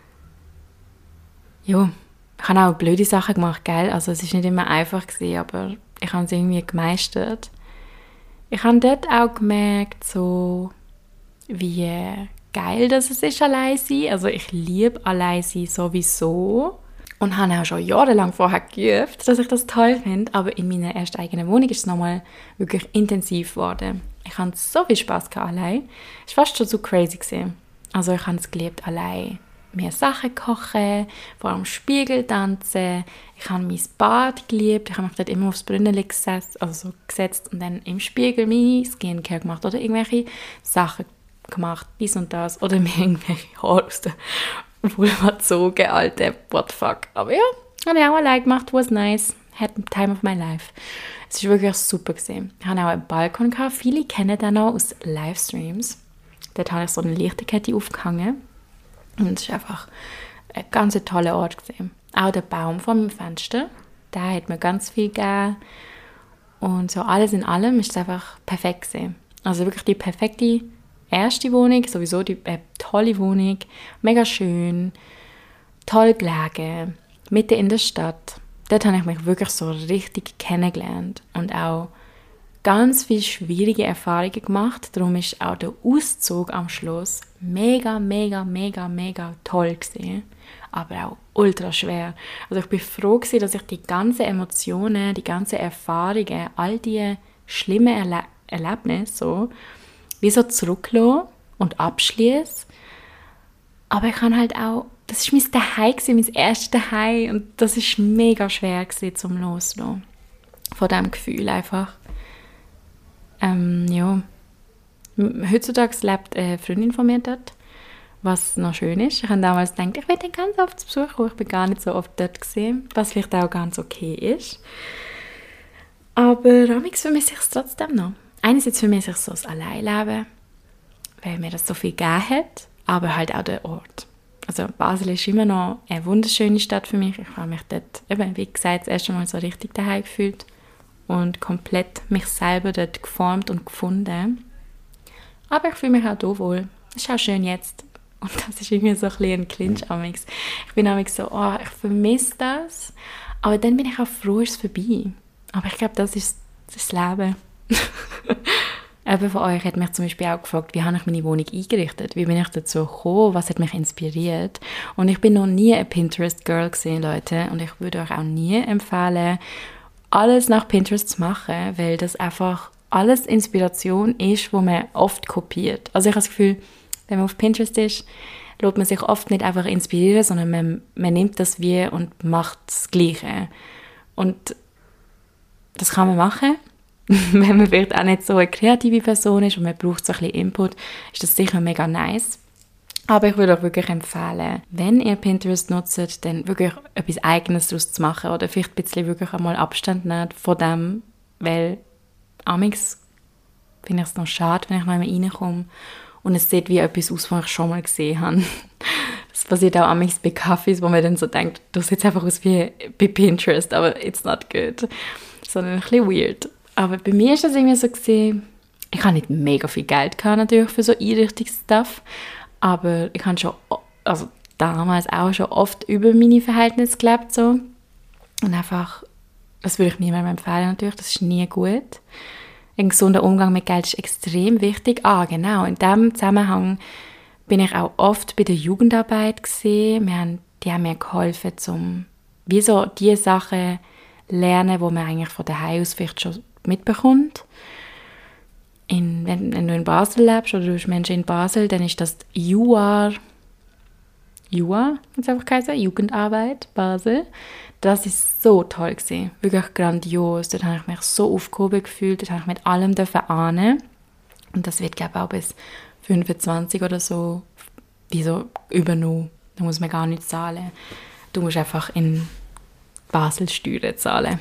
ja, ich habe auch blöde Sachen gemacht, gell? Also es ist nicht immer einfach gewesen, aber ich habe es irgendwie gemeistert. Ich habe dort auch gemerkt, so wie geil das ist, allein sein. Also ich liebe allein sein sowieso. Und habe auch schon jahrelang vorher geübt, dass ich das toll finde. Aber in meiner ersten eigenen Wohnung ist es nochmal wirklich intensiv geworden. Ich hatte so viel Spass allein. Es war fast schon so crazy gewesen. Also ich habe es geliebt, allein mir Sachen kochen, vor allem Spiegel tanzen. Ich habe mein Bad geliebt. Ich habe mich dort immer aufs Brünneli gesetzt und dann im Spiegel meine Skincare gemacht oder irgendwelche Sachen gemacht, dies und das. Oder mir irgendwelche Haare aus der Vulva gezogen, Alter, what the fuck. Aber ja, habe ich auch allein gemacht, was nice. Had the time of my life. Es war wirklich super gewesen. Ich hatte auch einen Balkon gehabt. Viele kennen den auch aus Livestreams. Dort habe ich so eine Lichterkette aufgehangen. Und es war einfach ein ganz toller Ort gewesen. Auch der Baum vor meinem Fenster, der hat mir ganz viel gegeben. Und so alles in allem ist es einfach perfekt gewesen. Also wirklich die perfekte erste Wohnung, sowieso die tolle Wohnung, mega schön, toll gelegen, mitten in der Stadt. Dort habe ich mich wirklich so richtig kennengelernt und auch ganz viele schwierige Erfahrungen gemacht. Darum ist auch der Auszug am Schluss mega, mega, mega, mega toll gewesen. Aber auch ultra schwer. Also ich bin froh gewesen, dass ich die ganzen Emotionen, die ganzen Erfahrungen, all die schlimmen Erlebnisse so, wie so zurücklasse und abschließe. Aber ich kann halt auch, das war mein Zuhause, mein erstes Zuhause und das war mega schwer gewesen, zum Loslassen. Von diesem Gefühl einfach. Ja. Heutzutage lebt eine Freundin von mir dort, was noch schön ist. Ich habe damals gedacht, ich werde ganz oft zu Besuch kommen. Ich bin gar nicht so oft dort gewesen, was vielleicht auch ganz okay ist. Aber amigs vermisse ich es trotzdem noch. Einerseits vermisse ich so das Alleinleben, weil mir das so viel gegeben hat, aber halt auch der Ort. Also Basel ist immer noch eine wunderschöne Stadt für mich. Ich habe mich dort, eben, wie gesagt, das erste Mal so richtig daheim gefühlt und komplett mich selber dort geformt und gefunden. Aber ich fühle mich auch hier wohl. Es ist auch schön jetzt. Und das ist irgendwie so ein bisschen ein Clinch amigs. Ich bin amigs so, oh, ich vermisse das. Aber dann bin ich auch froh, ist es vorbei. Aber ich glaube, das ist das Leben. Jemand von euch hat mich zum Beispiel auch gefragt, wie habe ich meine Wohnung eingerichtet? Wie bin ich dazu gekommen? Was hat mich inspiriert? Und ich bin noch nie eine Pinterest-Girl gewesen, Leute. Und ich würde euch auch nie empfehlen, alles nach Pinterest zu machen, weil das einfach alles Inspiration ist, wo man oft kopiert. Also ich habe das Gefühl, wenn man auf Pinterest ist, lässt man sich oft nicht einfach inspirieren, sondern man nimmt das wie und macht das Gleiche. Und das kann man machen. Wenn man vielleicht auch nicht so eine kreative Person ist und man braucht so ein bisschen Input, ist das sicher mega nice. Aber ich würde euch wirklich empfehlen, wenn ihr Pinterest nutzt, dann wirklich etwas Eigenes daraus zu machen oder vielleicht ein bisschen wirklich einmal Abstand nehmen von dem, weil amigs finde ich es noch schade, wenn ich mal reinkomme und es sieht wie etwas aus, was ich schon mal gesehen habe. Das passiert auch amigs bei Kaffees, wo man dann so denkt, du siehst einfach aus wie bei Pinterest, aber it's not good. Sondern ein bisschen weird. Aber bei mir ist das irgendwie so gewesen, ich habe nicht mega viel Geld gehabt, natürlich für so Einrichtungsstuff, aber ich habe schon, also damals auch schon oft über meine Verhältnisse gelebt so. Und einfach, das würde ich niemandem empfehlen natürlich, das ist nie gut. Ein gesunder Umgang mit Geld ist extrem wichtig. Ah, genau, in diesem Zusammenhang bin ich auch oft bei der Jugendarbeit gewesen. Die haben mir geholfen, wie so die Sachen lernen, wo man eigentlich von daheim aus vielleicht schon mitbekommt. Wenn du in Basel lebst oder du bist Menschen in Basel, dann ist das JUAR, jetzt einfach heißen, Jugendarbeit Basel. Das ist so toll gewesen, wirklich grandios. Dort habe ich mich so aufgehoben gefühlt, dort habe ich mit allem ahnen. Und das wird, glaube ich, auch bis 25 oder so, wie so übernommen. Da muss man gar nichts zahlen. Du musst einfach in Basel Steuern zahlen.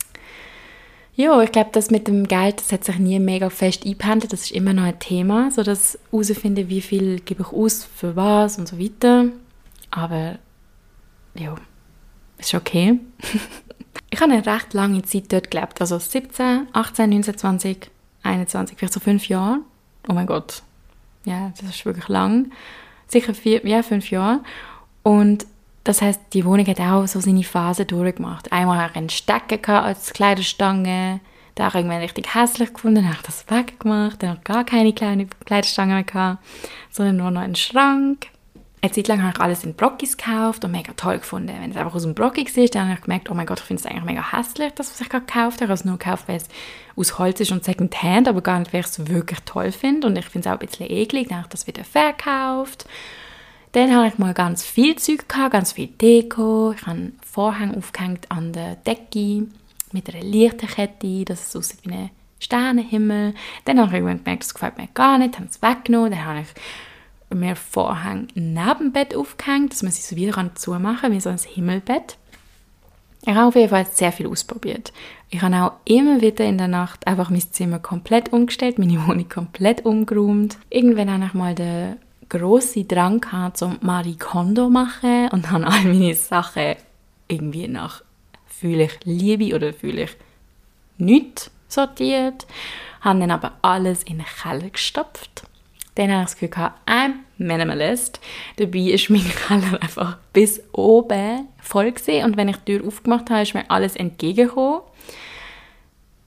Ja, ich glaube, das mit dem Geld, das hat sich nie mega fest eingependelt. Das ist immer noch ein Thema, so das herausfinden, wie viel gebe ich aus, für was und so weiter. Aber ja, ist okay. Ich habe eine recht lange Zeit dort gelebt, also 17, 18, 19, 20, 21, vielleicht so 5 Jahre. Oh mein Gott, ja, das ist wirklich lang. Sicher 5 Jahre. Und das heisst, die Wohnung hat auch so seine Phase durchgemacht. Einmal hatte ich einen Stecker als Kleiderstange. Da habe ich irgendwann richtig hässlich gefunden. Dann habe ich das weggemacht. Dann habe ich gar keine kleine Kleiderstange mehr gehabt, sondern nur noch einen Schrank. Eine Zeit lang habe ich alles in Brockis gekauft und mega toll gefunden. Wenn es einfach aus dem Brocki war, dann habe ich gemerkt, oh mein Gott, ich finde es eigentlich mega hässlich, das, was ich gerade gekauft habe. Ich habe es nur gekauft, weil es aus Holz ist und Secondhand, aber gar nicht, weil ich es wirklich toll finde. Und ich finde es auch ein bisschen eklig. Dann habe ich das wieder verkauft. Dann habe ich mal ganz viel Zeug gehabt, ganz viel Deko. Ich habe einen Vorhang aufgehängt an der Decke mit einer Lichterkette, dass es aussieht wie ein Sternenhimmel. Dann habe ich irgendwann gemerkt, das gefällt mir gar nicht, habe es weggenommen. Dann habe ich mir Vorhang neben dem Bett aufgehängt, dass man sich so wieder zumachen kann, wie so ein Himmelbett. Ich habe auf jeden Fall sehr viel ausprobiert. Ich habe auch immer wieder in der Nacht einfach mein Zimmer komplett umgestellt, meine Wohnung komplett umgeräumt. Irgendwann habe ich mal den grossen Drang gehabt, zum Marie Kondo machen und habe all meine Sachen irgendwie nach fühle ich Liebe oder fühle ich nichts sortiert. Habe dann aber alles in den Keller gestopft. Dann habe ich das Gefühl gehabt, I'm Minimalist. Dabei ist mein Keller einfach bis oben voll gewesen. Und wenn ich die Tür aufgemacht habe, ist mir alles entgegengekommen.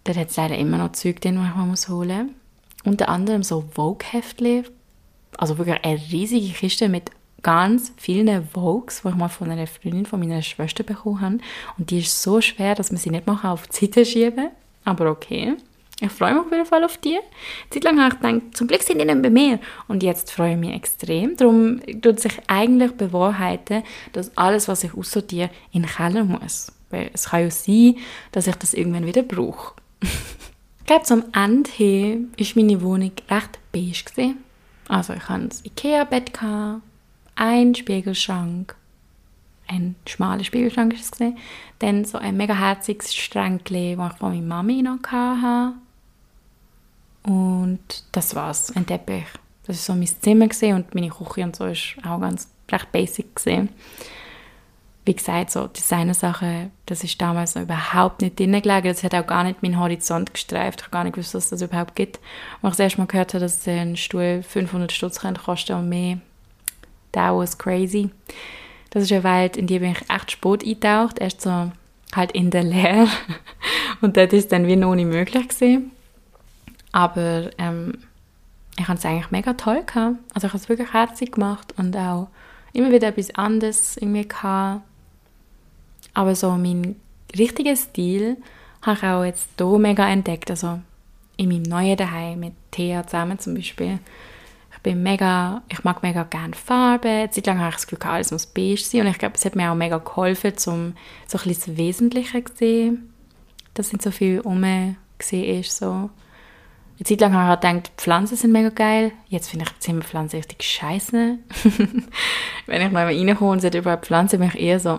dort hat es leider immer noch Zeug drin, die ich mal holen muss. Unter anderem so Vogue-Heftchen. Also wirklich eine riesige Kiste mit ganz vielen Vogues, die ich mal von einer Freundin von meiner Schwester bekommen habe. Und die ist so schwer, dass man sie nicht mal auf die Seite schieben kann. Aber okay. Ich freue mich auf jeden Fall auf die. Eine Zeit lang habe ich gedacht, zum Glück sind die nicht bei mir. Und jetzt freue ich mich extrem. Darum tut sich eigentlich bewahrheiten, dass alles, was ich aussortiere, in den Keller muss. Weil es kann ja sein, dass ich das irgendwann wieder brauche. Ich glaube, zum Ende hin war meine Wohnung recht beige gewesen. Also ich hatte ein Ikea-Bett, einen Spiegelschrank, ein schmaler Spiegelschrank ist es gewesen. Dann so ein mega herziges Schränkchen, das ich von meiner Mami noch hatte. Und das war's, ein Teppich. Das war so mein Zimmer gewesen und meine Küche und so ist auch ganz recht basic gewesen. Wie gesagt, so Designer-Sachen, das ist damals noch überhaupt nicht drin gelegen. Das hat auch gar nicht meinen Horizont gestreift. Ich habe gar nicht gewusst, dass es das überhaupt gibt. Und als ich das erste Mal gehört habe, dass ein Stuhl 500 Stutz kosten und mehr, that was crazy. Das ist eine Welt, in die bin ich echt spät eingetaucht. Erst so halt in der Lehre. Und dort ist es dann wie noch nicht möglich gewesen. Aber ich habe es eigentlich mega toll gehabt. Also ich habe es wirklich herzig gemacht und auch immer wieder etwas anderes irgendwie gehabt. Aber so mein richtigen Stil habe ich auch jetzt hier mega entdeckt. Also in meinem neuen Zuhause mit Thea zusammen zum Beispiel. Ich mag mega gerne Farben. Eine Zeit lang habe ich das Gefühl, alles muss beige sein. Und ich glaube, es hat mir auch mega geholfen, um so ein bisschen das Wesentliche zu sehen. Dass nicht so viel gesehen ist. So. Eine Zeit lang habe ich gedacht, Pflanzen sind mega geil. Jetzt finde ich Zimmerpflanzen richtig scheiße. Wenn ich mal reinkomme und sehe überall Pflanzen, bin ich eher so,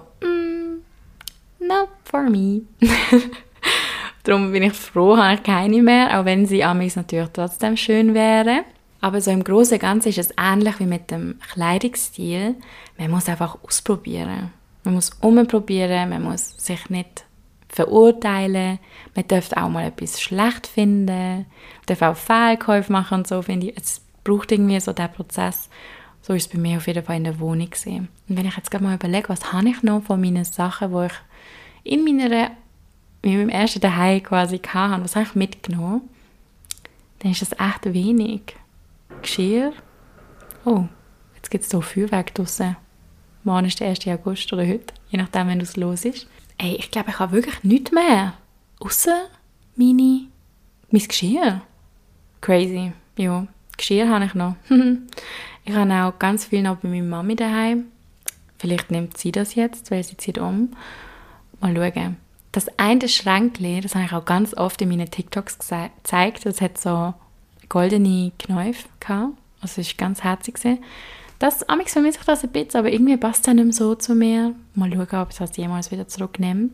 not for me. Darum bin ich froh, habe ich keine mehr, auch wenn sie amigs natürlich trotzdem schön wären. Aber so im Großen und Ganzen ist es ähnlich wie mit dem Kleidungsstil. Man muss einfach ausprobieren. Man muss umprobieren, man muss sich nicht verurteilen. Man darf auch mal etwas schlecht finden. Man darf auch Fehlkäufe machen und so, finde ich. Es braucht irgendwie so diesen Prozess. So ist es bei mir auf jeden Fall in der Wohnung gesehen. Und wenn ich jetzt gerade mal überlege, was habe ich noch von meinen Sachen, die ich in meinem ersten Zuhause quasi hatte, was habe ich mitgenommen, dann ist das echt wenig. Geschirr. Oh, jetzt gibt es hier Feuerwerk draussen. Morgen ist der 1. August oder heute, je nachdem, wenn es los ist. Ey, ich glaube, ich habe wirklich nichts mehr. Ausser mein Geschirr. Crazy. Ja, Geschirr habe ich noch. Ich habe auch ganz viel noch bei meiner Mami daheim. Vielleicht nimmt sie das jetzt, weil sie zieht um. Mal schauen. Das eine Schränkchen, das habe ich auch ganz oft in meinen TikToks gezeigt. Das hat so goldene Knäufe gehabt. Also es war ganz herzig. Das vermisse ich das ein bisschen, aber irgendwie passt es nicht mehr so zu mir. Mal schauen, ob ich das jemals wieder zurücknehme.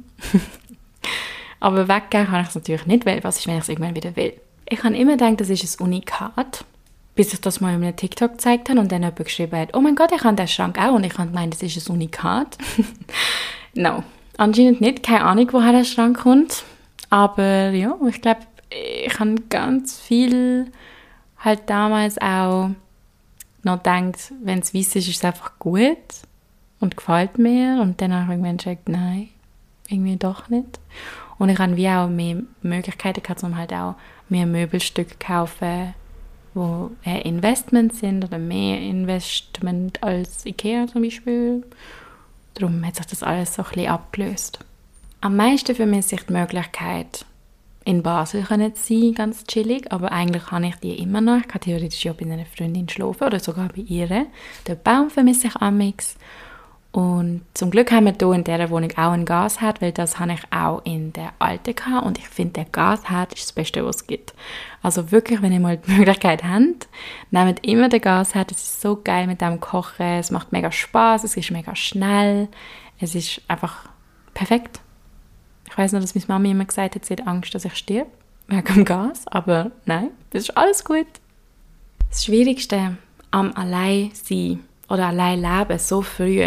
Aber weggehen kann ich es natürlich nicht, weil was ist, wenn ich es irgendwann wieder will? Ich habe immer gedacht, das ist ein Unikat, bis ich das mal in einem TikTok gezeigt habe und dann jemand geschrieben hat, oh mein Gott, ich habe den Schrank auch und ich habe gemeint, das ist ein Unikat. No, anscheinend nicht. Keine Ahnung, woher der Schrank kommt. Aber ja, ich glaube, ich habe ganz viel halt damals auch noch gedacht, wenn es weiss ist, ist es einfach gut und gefällt mir. Und dann habe ich irgendwann gesagt, nein, irgendwie doch nicht. Und ich habe wie auch mehr Möglichkeiten gehabt, um halt auch mehr Möbelstücke zu kaufen, die Investment sind oder mehr Investment als Ikea zum Beispiel. Darum hat sich das alles so ein bisschen abgelöst. Am meisten vermisse ich die Möglichkeit, in Basel können sein, ganz chillig, aber eigentlich habe ich die immer noch. Ich kann theoretisch ja bei einer Freundin schlafen oder sogar bei ihr. Den Baum vermisse ich amix. Und zum Glück haben wir hier in dieser Wohnung auch einen Gasherd, weil das habe ich auch in der alten gehabt. Und ich finde, der Gasherd ist das Beste, was es gibt. Also wirklich, wenn ihr mal die Möglichkeit habt, nehmt immer den Gasherd. Es ist so geil mit dem Kochen. Es macht mega Spaß, es ist mega schnell. Es ist einfach perfekt. Ich weiss noch, dass meine Mami immer gesagt hat, sie hat Angst, dass ich sterbe, wegen dem Gas. Aber nein, das ist alles gut. Das Schwierigste am Alleinsein oder Alleinleben so früh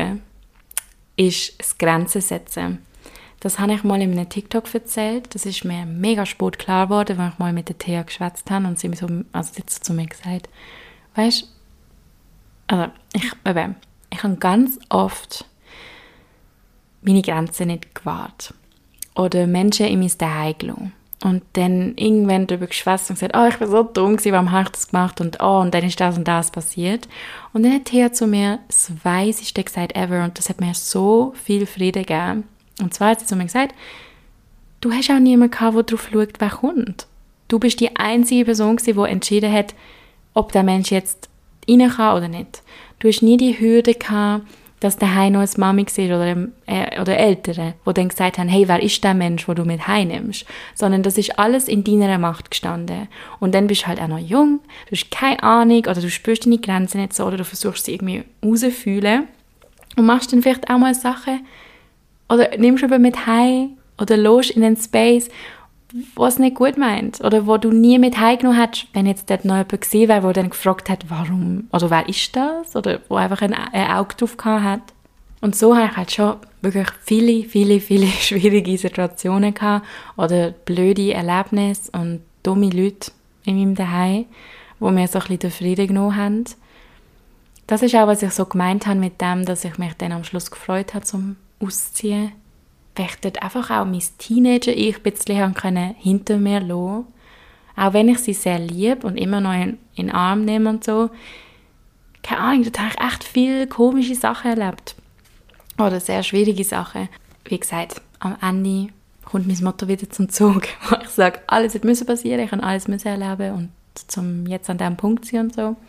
ist das Grenzen setzen. Das habe ich mal in einem TikTok erzählt. Das ist mir mega spät klar geworden, als ich mal mit der Thea geschwätzt habe und sie mir so, also jetzt zu mir gesagt, weißt, also ich habe ganz oft meine Grenzen nicht gewahrt. Oder Menschen in mein Zuhause gelassen. Und dann irgendwann darüber geschwätzt und gesagt, ich bin so dumm gewesen, warum habe ich das gemacht? Und dann ist das und das passiert. Und dann hat Thea zu mir das weiseste gesagt ever und das hat mir so viel Frieden gegeben. Und zwar hat sie zu mir gesagt, du hast auch niemanden gehabt, der darauf schaut, wer kommt. Du bist die einzige Person gewesen, die entschieden hat, ob der Mensch jetzt rein kann oder nicht. Du hast nie die Hürde gehabt, dass daheim noch eine Mami war oder Eltern, die dann gesagt haben, hey, wer ist der Mensch, den du mit heimnimmst? Sondern das ist alles in deiner Macht gestanden. Und dann bist du halt auch noch jung, du hast keine Ahnung oder du spürst deine Grenzen nicht so oder du versuchst sie irgendwie rauszufühlen und machst dann vielleicht auch mal Sachen oder nimmst aber mit heim oder lässt in den Space, was nicht gut meint oder wo du nie mit heimgenommen hättest, wenn jetzt dort noch jemand gewesen wäre, der dann gefragt hat, warum oder wer ist das oder wo einfach ein Auge drauf gehabt hat. Und so habe ich halt schon wirklich viele schwierige Situationen gehabt oder blöde Erlebnisse und dumme Leute in meinem Zuhause, wo mir so ein bisschen den Frieden genommen haben. Das ist auch, was ich so gemeint habe mit dem, dass ich mich dann am Schluss gefreut habe zum Ausziehen. Weil ich dort einfach auch mein Teenager-Ich ein bisschen hinter mir lassen konnte. Auch wenn ich sie sehr liebe und immer noch in den Arm nehme und so. Keine Ahnung, dort habe ich echt viele komische Sachen erlebt. Oder sehr schwierige Sachen. Wie gesagt, am Ende kommt mein Motto wieder zum Zug. Ich sage, alles musste passieren, ich kann alles erleben und zum jetzt an diesem Punkt sein und so.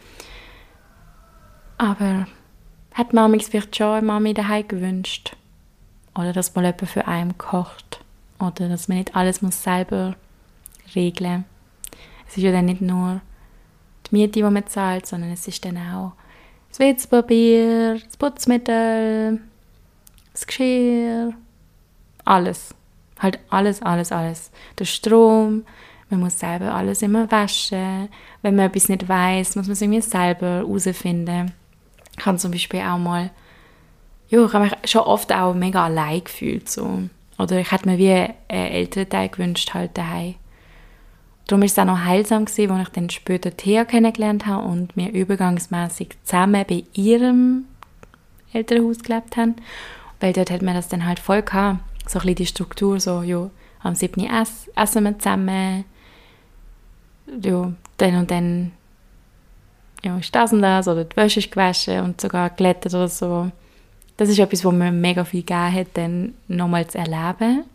Aber hat Mami vielleicht schon eine Mami daheim gewünscht? Oder dass mal jemand für einen kocht. Oder dass man nicht alles muss selber regeln muss. Es ist ja dann nicht nur die Miete, die man zahlt, sondern es ist dann auch das WC-Papier, das Putzmittel, das Geschirr, alles. Halt alles. Der Strom, man muss selber alles immer waschen. Wenn man etwas nicht weiss, muss man es irgendwie selber herausfinden. Ich kann zum Beispiel auch mal ich habe mich schon oft auch mega allein gefühlt. So. Oder ich hätte mir wie einen Elternteil gewünscht, halt daheim. Darum war es auch noch heilsam gewesen, als ich dann später Thea kennengelernt habe und wir übergangsmässig zusammen bei ihrem Elternhaus gelebt haben. Weil dort hat man das dann halt voll gehabt. So ein bisschen die Struktur, so, ja, am 7. essen wir zusammen. Ja, dann und dann ja, ist das und das. Oder die Wäsche ist gewaschen und sogar glättet oder so. Das ist etwas, was mir mega viel gegeben hat, dann nochmal zu erleben.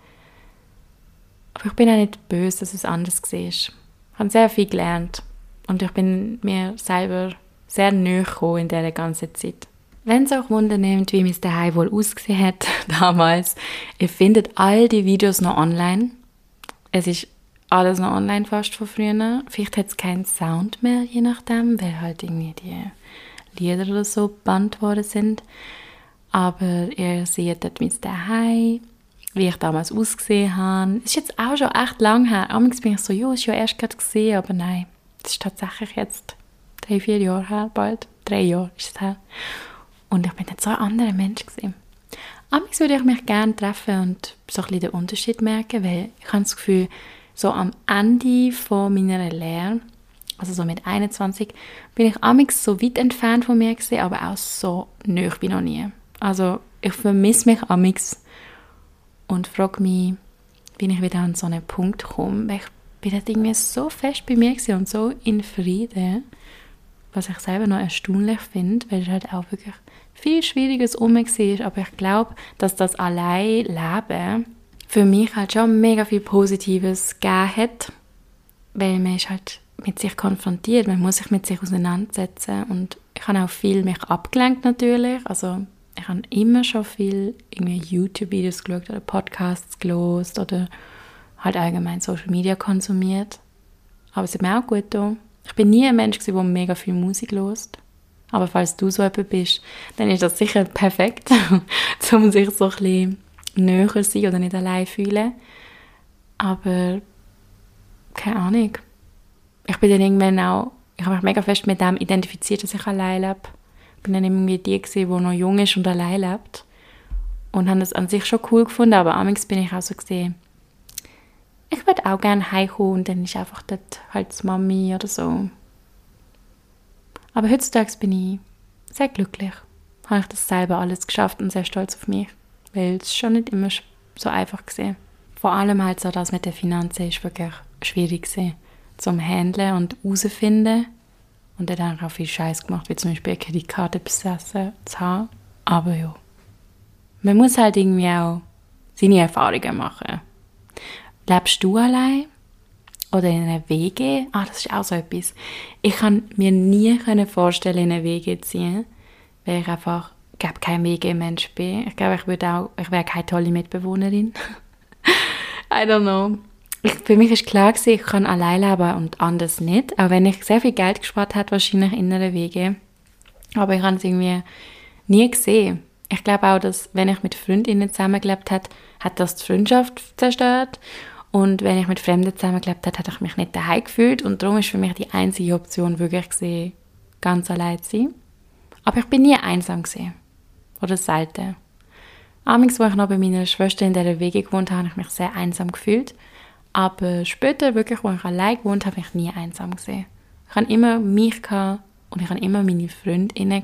Aber ich bin auch nicht böse, dass es anders war. Ich habe sehr viel gelernt. Und ich bin mir selber sehr nahe gekommen in dieser ganzen Zeit. Wenn es euch Wunder nimmt, wie mein Zuhause wohl ausgesehen hat damals, ihr findet all die Videos noch online. Es ist alles noch online fast von früher. Vielleicht hat es keinen Sound mehr, je nachdem, weil halt irgendwie die Lieder oder so gebannt worden sind. Aber ihr seht dort mein Zuhause, wie ich damals ausgesehen habe. Es ist jetzt auch schon echt lang her. Amigs bin ich so, ja, es ist ja erst gerade gesehen, aber nein. Das ist tatsächlich jetzt 3-4 Jahre her, bald. 3 Jahre ist es her. Und ich bin jetzt so ein anderer Mensch gewesen. Amigs würde ich mich gerne treffen und so ein bisschen den Unterschied merken, weil ich habe das Gefühl, so am Ende von meiner Lehre, also so mit 21, bin ich amigs so weit entfernt von mir gewesen, aber auch so nahe wie noch nie. Also ich vermisse mich amigs und frage mich, wie ich wieder an so einen Punkt komme, weil ich bin halt irgendwie so fest bei mir gewesen und so in Frieden, was ich selber noch erstaunlich finde, weil es halt auch wirklich viel Schwieriges um mich war, aber ich glaube, dass das allein Leben für mich halt schon mega viel Positives gegeben hat, weil man ist halt mit sich konfrontiert, man muss sich mit sich auseinandersetzen und ich habe auch viel mich abgelenkt natürlich, also ich habe immer schon viel YouTube-Videos geschaut oder Podcasts gehört oder halt allgemein Social Media konsumiert, aber es hat mir auch gut getan. Ich bin nie ein Mensch gewesen, der mega viel Musik hört. Aber falls du so jemand bist, dann ist das sicher perfekt, um sich so ein bisschen näher zu sein oder nicht allein zu fühlen. Aber keine Ahnung. Ich bin dann irgendwann auch, ich habe mich mega fest mit dem identifiziert, dass ich allein lebe. Ich bin dann irgendwie die gewesen, die noch jung ist und allein lebt. Und habe das an sich schon cool gefunden, aber amigs bin ich auch so gesehen, ich würde auch gerne heimkommen und dann ist einfach dort halt die Mami oder so. Aber heutzutage bin ich sehr glücklich. Habe ich das selber alles geschafft und sehr stolz auf mich. Weil es schon nicht immer so einfach war. Vor allem halt so, das mit den Finanzen ist wirklich schwierig gewesen, zum Handeln und herausfinden. Und dann habe ich auch viel Scheiß gemacht, wie zum Beispiel eine Kreditkarte besessen zu haben. Aber ja, man muss halt irgendwie auch seine Erfahrungen machen. Lebst du allein? Oder in einer WG? Das ist auch so etwas. Ich kann mir nie vorstellen, in eine WG zu ziehen, weil ich einfach kein WG-Mensch bin. Ich glaube, ich wäre keine tolle Mitbewohnerin. I don't know. Für mich ist klar gewesen, ich kann allein leben und anders nicht. Auch wenn ich sehr viel Geld gespart habe, wahrscheinlich in einer WG. Aber ich habe es irgendwie nie gesehen. Ich glaube auch, dass wenn ich mit Freundinnen zusammengelebt habe, hat das die Freundschaft zerstört. Und wenn ich mit Fremden zusammengelebt habe, habe ich mich nicht daheim gefühlt. Und darum ist für mich die einzige Option wirklich gewesen, ganz allein zu sein. Aber ich bin nie einsam gewesen. Oder selten. Amigs, wo ich noch bei meiner Schwester in dieser WG gewohnt habe, habe ich mich sehr einsam gefühlt. Aber später, wirklich, wo ich allein gewohnt habe, habe ich nie einsam gesehen. Ich hatte immer mich und ich hatte immer meine Freundinnen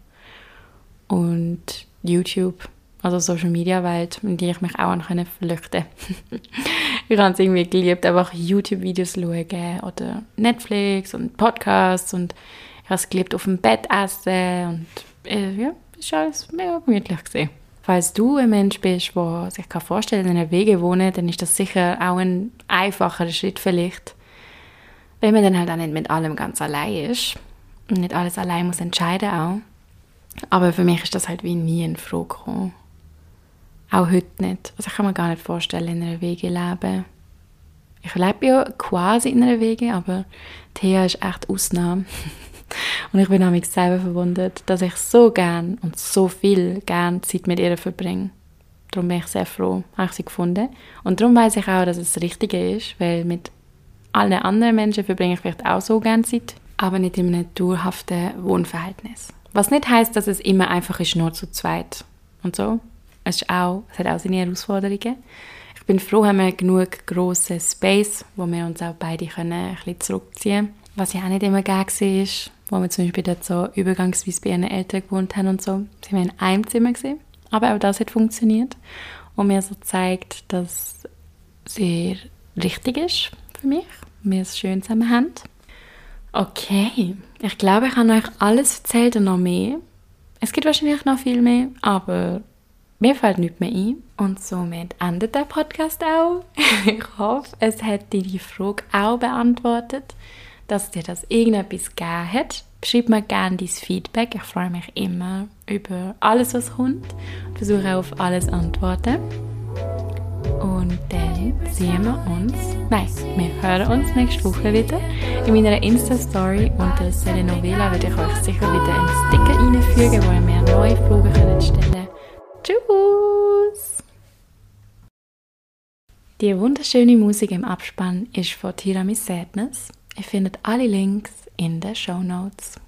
und YouTube, also Social Media Welt, in die ich mich auch flüchten konnte. Ich habe es irgendwie geliebt, einfach YouTube-Videos schauen oder Netflix und Podcasts und ich habe es geliebt, auf dem Bett essen und ja, ist alles mega gemütlich gewesen. Falls du ein Mensch bist, der sich vorstellen kann, in einer WG wohnen, dann ist das sicher auch ein einfacherer Schritt vielleicht, wenn man dann halt auch nicht mit allem ganz allein ist und nicht alles allein muss entscheiden auch. Aber für mich ist das halt wie nie in Frage gekommen. Auch heute nicht. Also ich kann mir gar nicht vorstellen, in einer WG leben. Ich lebe ja quasi in einer WG, aber Thea ist echt Ausnahme. Und ich bin nämlich selber verwundert, dass ich so gern und so viel gern Zeit mit ihr verbringe. Darum bin ich sehr froh, habe ich sie gefunden. Und darum weiss ich auch, dass es das Richtige ist, weil mit allen anderen Menschen verbringe ich vielleicht auch so gern Zeit, aber nicht in einem dauerhaften Wohnverhältnis. Was nicht heisst, dass es immer einfach ist, nur zu zweit und so. Es hat auch seine Herausforderungen. Ich bin froh, haben wir genug grossen Space, wo wir uns auch beide ein bisschen zurückziehen können. Was ja auch nicht immer gegeben war, wo wir zum Beispiel dort so übergangsweise bei ihren Eltern gewohnt haben und so. Sie waren in einem Zimmer gewesen, aber auch das hat funktioniert. Und mir so zeigt, dass es sehr richtig ist für mich. Wir es schön zusammen haben. Okay, ich glaube, ich habe euch alles erzählt und noch mehr. Es gibt wahrscheinlich noch viel mehr, aber mir fällt nichts mehr ein. Und somit endet der Podcast auch. Ich hoffe, es hat dir die Frage auch beantwortet, dass dir das irgendetwas gegeben hat. Schreib mir gerne dein Feedback. Ich freue mich immer über alles, was kommt. Und versuche auch auf alles antworten. Und dann sehen wir hören uns nächste Woche wieder. In meiner Insta-Story unter Selenovela werde ich euch sicher wieder einen Sticker einfügen, wo ihr mir neue Fragen stellen könnt. Tschüss! Die wunderschöne Musik im Abspann ist von Tiramisu Sadness. Ihr findet alle Links in den Shownotes.